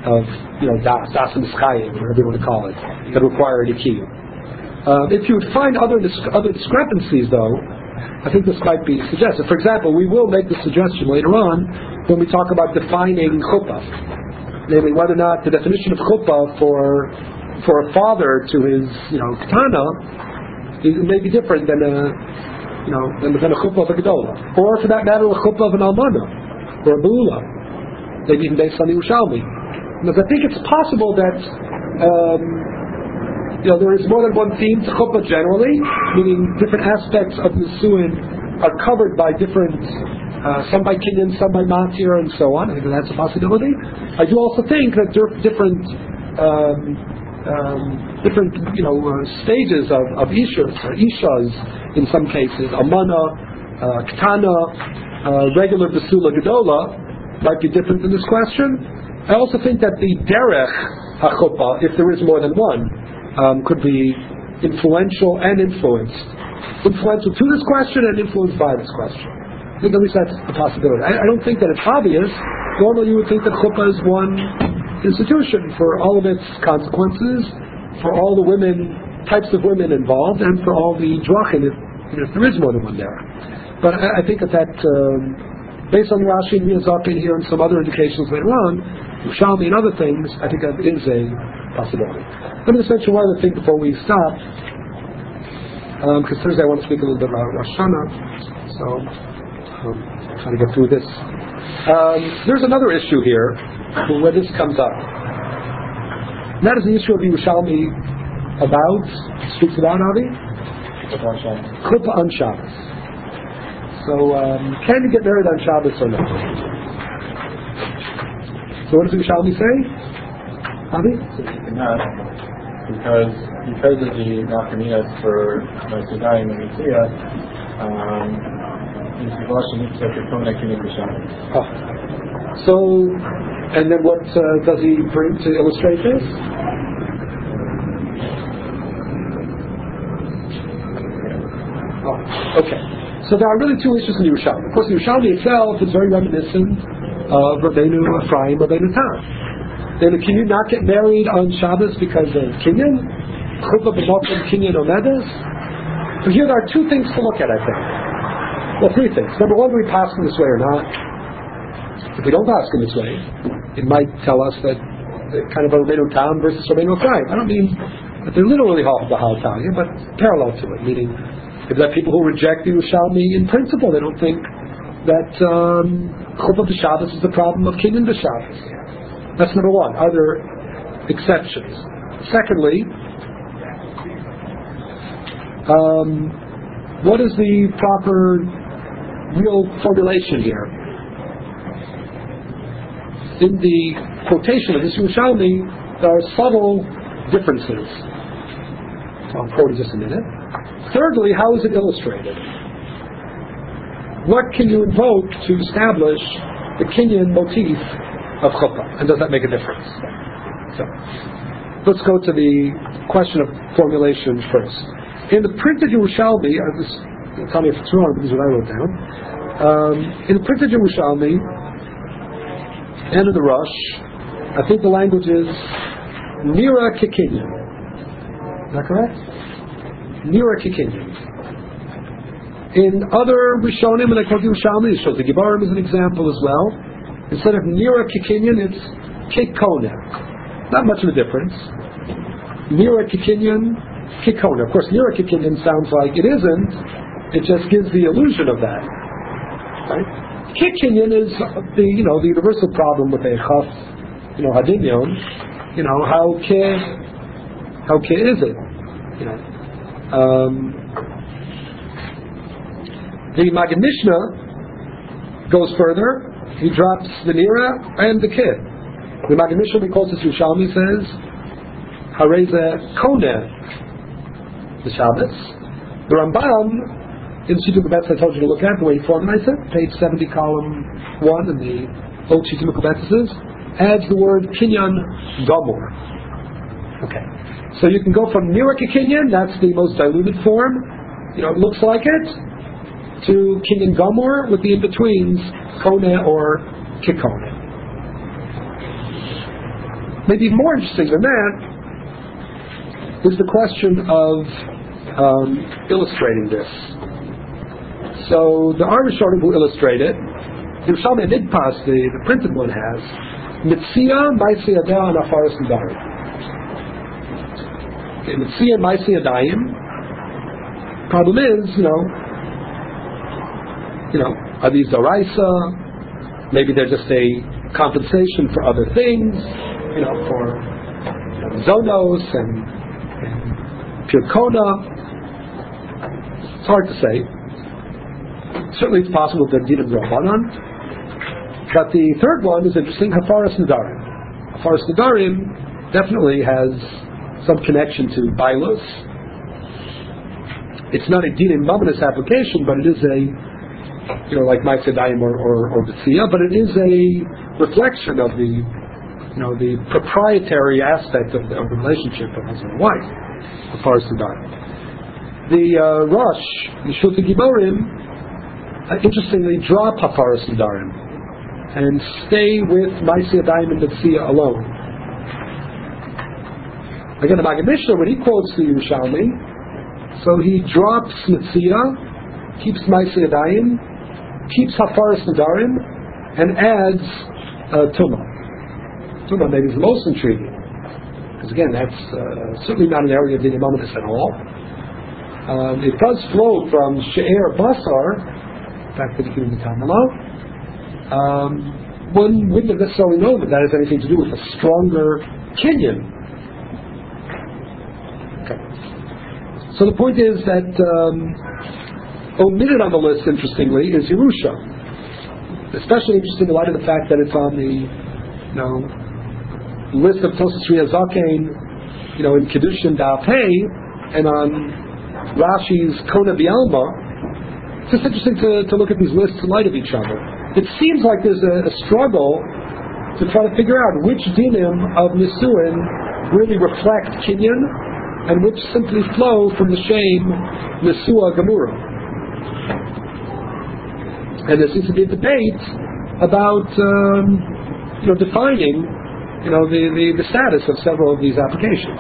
of, you know, das, das and schayim, whatever you want to call it, that require a kiyum. Um, if you would find other dis- other discrepancies, though, I think this might be suggested. For example, we will make the suggestion later on when we talk about defining chuppah, namely whether or not the definition of chuppah for for a father to his, you know, katana is, may be different than a, you know, than, than a chuppah of a gedola, or for that matter, a chuppah of an almana or a beula, maybe even based on the Yerushalmi. Because I think it's possible that. Um, You know, there is more than one theme to chuppah generally, meaning different aspects of Nisuin are covered by different, uh, some by kinyan, some by matir, and so on. I think that's a possibility. I do also think that there are different, um, um, different, you know, uh, stages of, of ishas, or ishas in some cases, amana, uh, katana, uh, regular basula gedola, might be different in this question. I also think that the derech hachuppah, if there is more than one, Um, could be influential and influenced. Influential to this question and influenced by this question. I think at least that's a possibility. I, I don't think that it's obvious. Normally you would think that chuppah is one institution for all of its consequences, for all the women, types of women involved, and for all the drachim, if, if there is more than one there. But I, I think that that, um, based on Rashi and Miyazaki here and some other indications later on, Yerushalmi and other things, I think that is a possibility. Let me just mention one other thing before we stop, because um, Thursday I want to speak a little bit about Rosh Hashanah, so um, I'm trying to get through this. Um, there's another issue here where this comes up. And that is the issue of Yerushalmi about, speaks about, Avi? Chuppah on Shabbos. So, um, can you get married on Shabbos or not? So what does Yerushalmi say? Avi? So you cannot, because because of the nafkaminas for Sudayim and Mitzvah, um, in Sivash and Mitzvah Ketona Kinim B'Shabbos. So, and then what uh, does he bring to illustrate this? Oh, okay. So there are really two issues in the Yerushalmi. Of course, the Yerushalmi itself is very reminiscent of Rabbeinu Ephraim, Rabbeinu Tam. Then can you not get married on Shabbos because of kinyan? Chuppah b'mokum kinyan omedes? So here there are two things to look at, I think. Well, three things. Number one, do we pass in this way or not? If we don't pass in this way, it might tell us that kind of a Rabbeinu Tam versus Rabbeinu Ephraim. I don't mean that they're literally half of the Halatalia, but parallel to it, meaning if there are people who reject the Yerushalmi in principle, they don't think that um, Chuppah b'Shabbos is the problem of kinyan b'Shabbos. That's number one. Are there exceptions? Secondly, um, what is the proper real formulation here? In the quotation of this Yerushalmi, there are subtle differences. I'll quote in just a minute. Thirdly, how is it illustrated? What can you invoke to establish the kinyan motif of chuppah, and does that make a difference? So, let's go to the question of formulation first. In the printed Yerushalmi, uh, this, tell me if it's wrong, this is what I wrote down. Um, in the printed Yerushalmi and in the Rush, I think the language is Nira Kikinyan. Is that correct? Nira Kikinyan. In other Rishonim, and I quote the Yerushalmi, it shows the Gebarim as an example as well. Instead of Nira Kikinyan, it's Kikona. Not much of a difference. Nira Kikinyan, Kikona. Of course, Nira Kikinyan sounds like it isn't. It just gives the illusion of that. Right? Kikinyan is the, you know, the universal problem with a chaf, you know, hadinyon. You know, how ke, how ke is it? You know, um, the Maggid Mishnah goes further. He drops the Nira and the Kid. The Maggid Mishnah, he quotes this Yerushalmi, says, Hareze Koneh the Shabbos. The Rambam, in Shittuk Betzes I told you to look at, the way he formulates it, page seventy, column one, in the old Shittuk Betzes, adds the word Kinyan Gomor. Okay. So you can go from Nira Kinyan, that's the most diluted form, you know, it looks like it, to Kinyan Gomor with the in-betweens, Koneh or Kikone. maybe more interesting than that is the question of um, illustrating this. So the Irish article will illustrate it. The Yerushalmi Nidpas, the, the printed one, has Mitzia, Maisei Adeh, and Afaras Nedarim. Okay, Mitzia, Maisei Adayim. Problem is, you know, you know, are these Daraisa? Maybe they're just a compensation for other things, you know, for you know, Zonos and, and Pirkona. It's hard to say. Certainly it's possible that Dinim Rabbanan. But the third one is interesting, Hafaras Nedarim. Hafaras Nedarim definitely has some connection to Bailos. It's not a Dinim Mamanis application, but it is a, you know, like Maisei Adayim or, or, or B'tzia, but it is a reflection of the, you know, the proprietary aspect of the, of the relationship of husband and wife, Hafaras Nedarim. The uh, Rosh, the Shulchan Giborim, uh, interestingly drop Hafaras Nedarim and stay with Maisei Adayim and B'tzia alone. Again, the Maggid Mishnah, when he quotes the Yerushalmi, so he drops Mitzia, keeps Maisei Adayim, keeps Hafaras Nedarim, and adds uh, Tumah. Tumah maybe is the most intriguing, because again, that's uh, certainly not an area of Dinim Mamanis at all. Um, it does flow from She'er Basar, the fact that he can be Tamala. Um, one wouldn't have necessarily known that that has anything to do with a stronger Kinyan. Okay. So the point is that um, omitted on the list, interestingly, is Yerusha. Especially interesting in light of the fact that it's on the, you know, list of Tosfos Ri HaZaken, you know, in Kedushin Daf Hey, and on Rashi's Kona B'Alma. It's just interesting to, to look at these lists in light of each other. It seems like there's a, a struggle to try to figure out which dinim of Nisuin really reflect Kinyan and which simply flow from the shame Nisua Gemura. And there seems to be a debate about um, you know, defining you know, the, the, the status of several of these applications.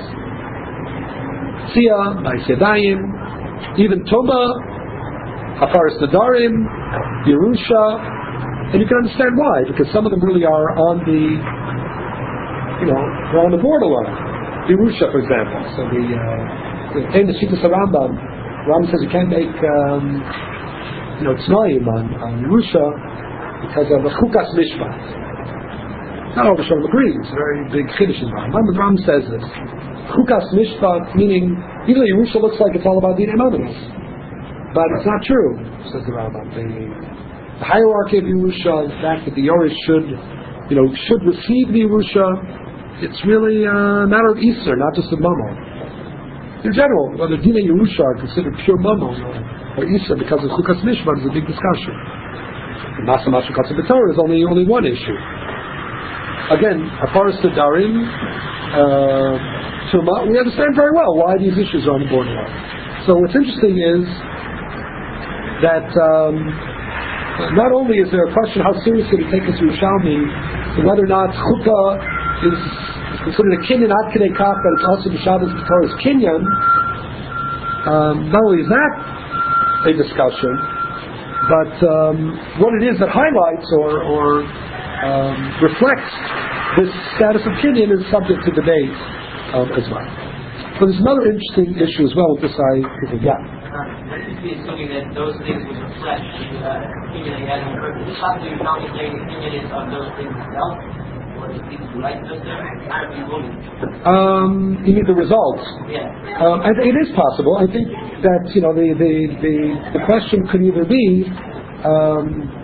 Tzia, Maisei Adayim, even Tumah, Hafaras Nedarim, Yerusha. And you can understand why, because some of them really are on the, you know, they're on the borderline. Yerusha, for example. So the, uh, the famous Shittas Rambam, Rambam says you can't make, um, you know, Tznoim on, on Yerusha because of the Chukas Mishpat. Not all the Shalom agrees. It's a very big Chiddush in Rambam. But Rambam says this. Chukas Mishpat, meaning, even though Yerusha looks like it's all about Dinei Mamanis, but it's not true, says the Rambam. The, The hierarchy of Yerusha, the fact that the Yoresh should, you know, should receive the Yerusha, it's really a matter of Easter, not just of Mammon. In general, whether Dinei Yerusha are considered pure Mammon or, or Easter because of Chukas Mishpat is a big discussion. The Masa Masha Katsa B'Torah is only only one issue. Again, Hafaras Nedarim, uh, Tumah, we understand very well why these issues are on the borderline. So what's interesting is that um, not only is there a question how seriously we take this Yerushalmi, and whether or not Chuppah is, is considered a Kinyan ad Kedei Kach, but it's also the Shabbos B'Torah's Kinyan. Um, not only is that a discussion, but um, what it is that highlights or, or um, reflects this status of Kinyan is subject to debate um, as well. But there's another interesting issue as well with this I think, yeah. Let's just be assuming that those things would reflect the opinion that he had on purpose. Is it possible you found the opinion is of those things itself? Or the people who like those things? How do we woman? Um, you mean the results? Yeah. Um, I th- it is possible. I think that, you know, the, the, the, the question could either be, um,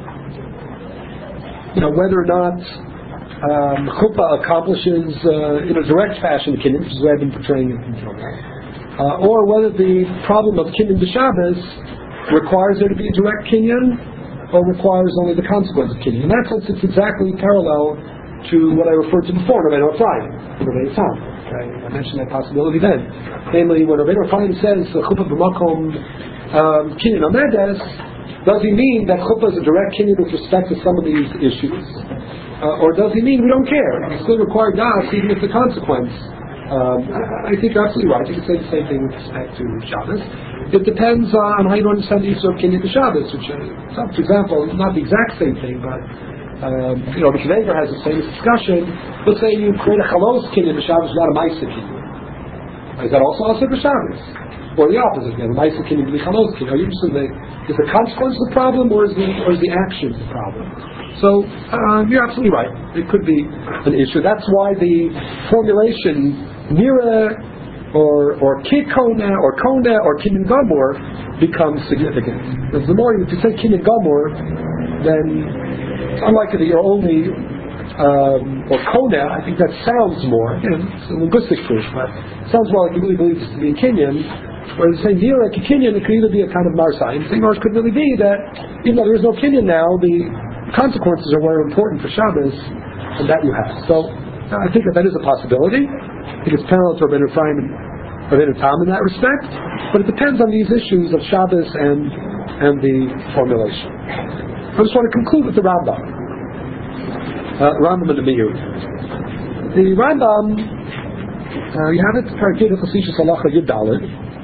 you know, whether or not um, Chuppah accomplishes uh, in a direct fashion Kinyan, which is the way I've been portraying it until now. Uh, or whether the problem of Kinyan B'Shabbos requires there to be a direct Kinyan, or requires only the consequence of Kinyan. In that sense, it's exactly parallel to what I referred to before, Rabbeinu Ephraim, Rabbeinu Tam. Okay, I mentioned that possibility then. Namely, when Rabbeinu Ephraim says the Chuppah B'Makom um, Kinyan Amedes, does he mean that Chuppah is a direct Kinyan with respect to some of these issues? Uh, or does he mean we don't care? We still require das even if the consequence. Um, I, I think you're absolutely right. You can say the same thing with respect to Shabbos. It depends on how you understand the issue of Kinyan to Shabbos, which, uh, for example, not the exact same thing, but um, you know, the Kveger has a famous discussion. Let's say you create a chalos Kinyan to Shabbos, not a Maisa Kinyan. Is that also also for Shabbos? Or the opposite, you know, the Maisa Kinyan to the chalos Kinyan. Are you interested in the, is the consequence the problem, or is the or is the action the problem? So uh, you're absolutely right. It could be an issue. That's why the formulation Nira or or Kikona or Kona or Kinyan Gamor becomes significant. Because the more you, if you say Kinyan Gamor, then it's unlikely that you're only um, or Kona. I think that sounds more. Again, it's a linguistic proof, but it sounds more like you really believe this to be a Kinyan. Whereas saying Nira Kinyan, it could either be a kind of Marsayim thing, or it could really be that even though there is no Kinyan now, the consequences are more important for Shabbos than that you have. So uh, I think that that is a possibility. I think it's parallel to Rabbeinu Ephraim and Rabbeinu Tam in that respect. But it depends on these issues of Shabbos and and the formulation. I just want to conclude with the Rambam. Uh, Rambam and the Meir. The Rambam, uh, you have it, Parakid Chasishus Halacha Yud Daled.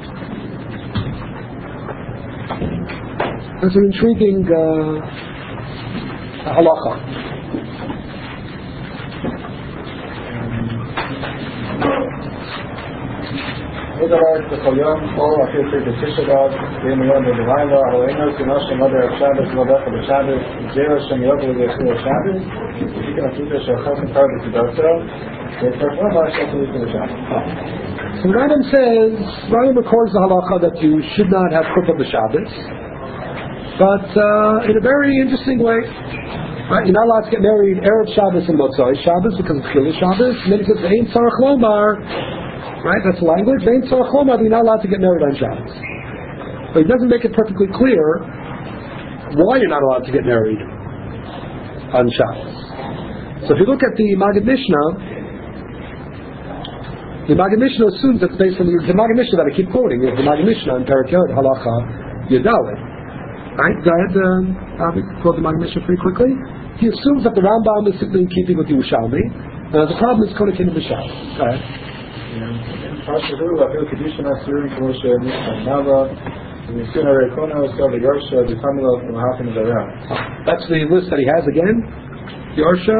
There's an intriguing uh, halacha. Udalak b'chol yom kol achil tzir b'tisha b'av v'yim yom b'divayla aloinu k'nosh shemod erev Shabbos v'lodecha b'Shabbos zera shem yogel v'yechil Shabbos v'yikin afluta sh'achos n'kar b'tidoso v'yitzarch lomar sh'achil b'Shabbos. So the Rambam says, Rambam records the halacha that you should not have chuppah b'Shabbos, but uh, in a very interesting way. Right? You're not allowed to get married Erev Shabbos and Motzai Shabbos because of Chilul Shabbos. And then he says, Ein Tzarech Lomar, right? That's the language. Ein Tzarech Lomar, you're not allowed to get married on Shabbos. But he doesn't make it perfectly clear why you're not allowed to get married on Shabbos. So if you look at the Maggid Mishnah, the Maggid Mishnah assumes that's based on the, the Maggid Mishnah that I keep quoting. The Maggid Mishnah in Perek Yod Halacha Yud Daled. Right? Go ahead, um, I'll quote the Maggid Mishnah pretty quickly. He assumes that the Rambam is simply in keeping with the Yerushalmi. Uh, the problem is Kona Kinyan B'Shabbos. Go ahead. That's the list that he has again. Yorsha.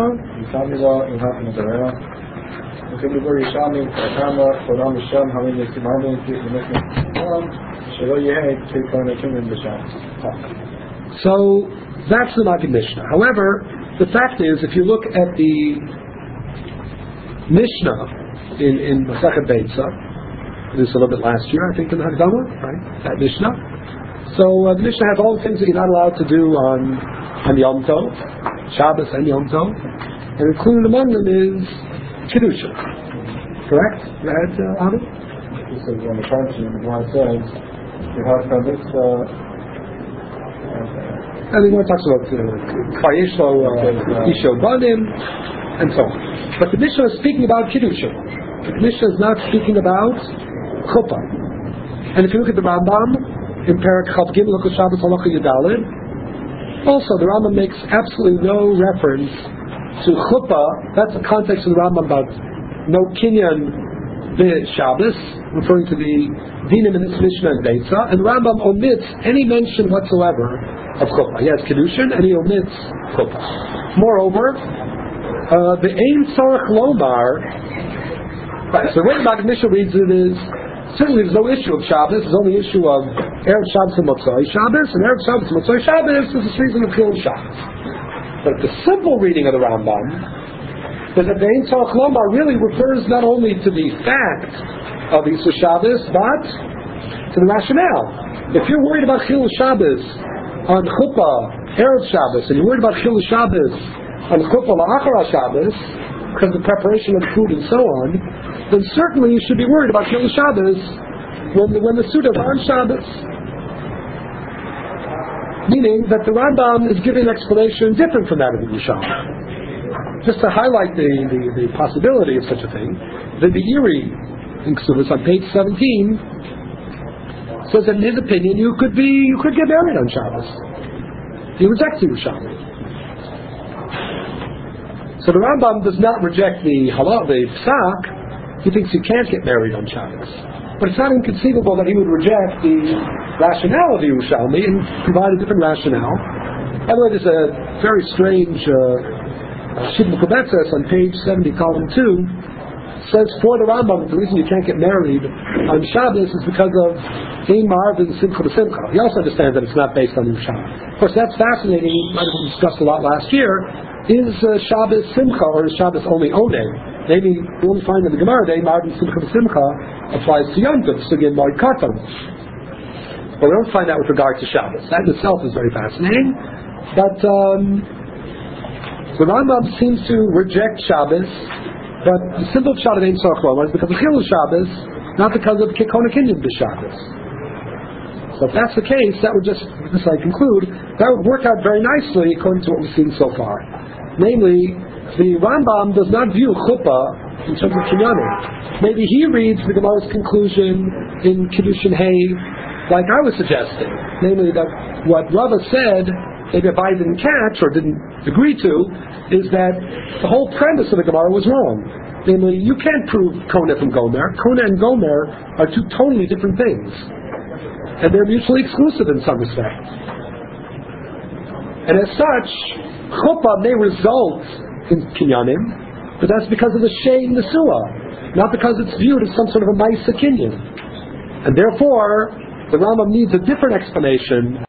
So that's the Maggid Mishnah. However, the fact is, if you look at the Mishnah in in Masechet Beitza, this is a little bit last year, I think, in the Hagdama, right? That Mishnah. So uh, the Mishnah has all the things that you're not allowed to do on on Yom Tov, Shabbos and Yom Tov, and included among them is Kedusha. Correct? Go ahead, uh, Ahmed. This is on the country, the one says, you have from this, and then one talks about Kayesho, uh, Isho Banim, and so on. But the Mishnah is speaking about Kedusha. The Mishnah is not speaking about Chuppah. And if you look at the Rambam, in Perek Chav Gimel Hilchos Shabbos Halacha Yud Daled, also the Rambam makes absolutely no reference to Chuppah. That's the context of the Rambam about no Kinyan Shabbos, referring to the Dinim in this Mishnah and Beitza, and the Rambam omits any mention whatsoever of Chuppah. He has Kedushin and he omits Chuppah. Moreover, uh, the Ein Tzarech Lomar, right, so the way the Maggid Mishnah reads it is, certainly there's no issue of Shabbos, there's only issue of Erev Shabbos and Motzai Shabbos, and Erev Shabbos and Motzai Shabbos is the reason of Chilul Shabbos. But the simple reading of the Rambam is that the Ein Tzarech Lomar really refers not only to the fact of Yisur Shabbos, but to the rationale. If you're worried about Chilul Shabbos on Chuppah, Erev Shabbos, and you're worried about Chilul Shabbos on Chuppah La'achar Shabbos, because of the preparation of food and so on, then certainly you should be worried about Chilul Shabbos when the, when the Suda is on Shabbos. Meaning that the Rambam is giving an explanation different from that of the Yerushalmi. Just to highlight the, the, the possibility of such a thing, the Be'eri in Ksubas on page seventeen says that in his opinion you could be you could get married on Shabbos. He rejects the Yerushalmi. So the Rambam does not reject the halal, the psak. He thinks you can't get married on Shabbos. But it's not inconceivable that he would reject the rationale of the Yerushalmi and provide a different rationale. By the way, there's a very strange uh, Shib Mekubetzes on page seventy, column two, says for the Rambam the reason you can't get married on Shabbos is because of Ein Marv and Simcha B'Simcha. He also understands that it's not based on Yerushalmi. Of course, that's fascinating. Might have been discussed a lot last year. Is uh, Shabbos Simcha or is Shabbos only Oneh? Maybe we only find in the Gemara that Ein Marv and Simcha B'Simcha applies to Yom Tov, Sugin Moed Katan. But we don't find that with regard to Shabbos. That in itself is very fascinating. But um, the Rambam seems to reject Shabbos, but the simple pshat of Ein Tzarech Lomar is because of Chilul Shabbos, not because of Kekona Kinyan B'Shabbos. So if that's the case, that would just, as I conclude, that would work out very nicely according to what we've seen so far. Namely, the Rambam does not view chuppah in terms of kinyanim. Maybe he reads the Gemara's conclusion in Kiddushin Hay like I was suggesting. Namely, that what Rava said, maybe if I didn't catch or didn't agree to, is that the whole premise of the Gemara was wrong. Namely, you can't prove Kona from Gomer. Kona and Gomer are two totally different things. And they're mutually exclusive in some respect. And as such, chuppah may result in kinyanim, but that's because of the shein nesuah, not because it's viewed as some sort of a ma'isa kinyan. And therefore, the Rambam needs a different explanation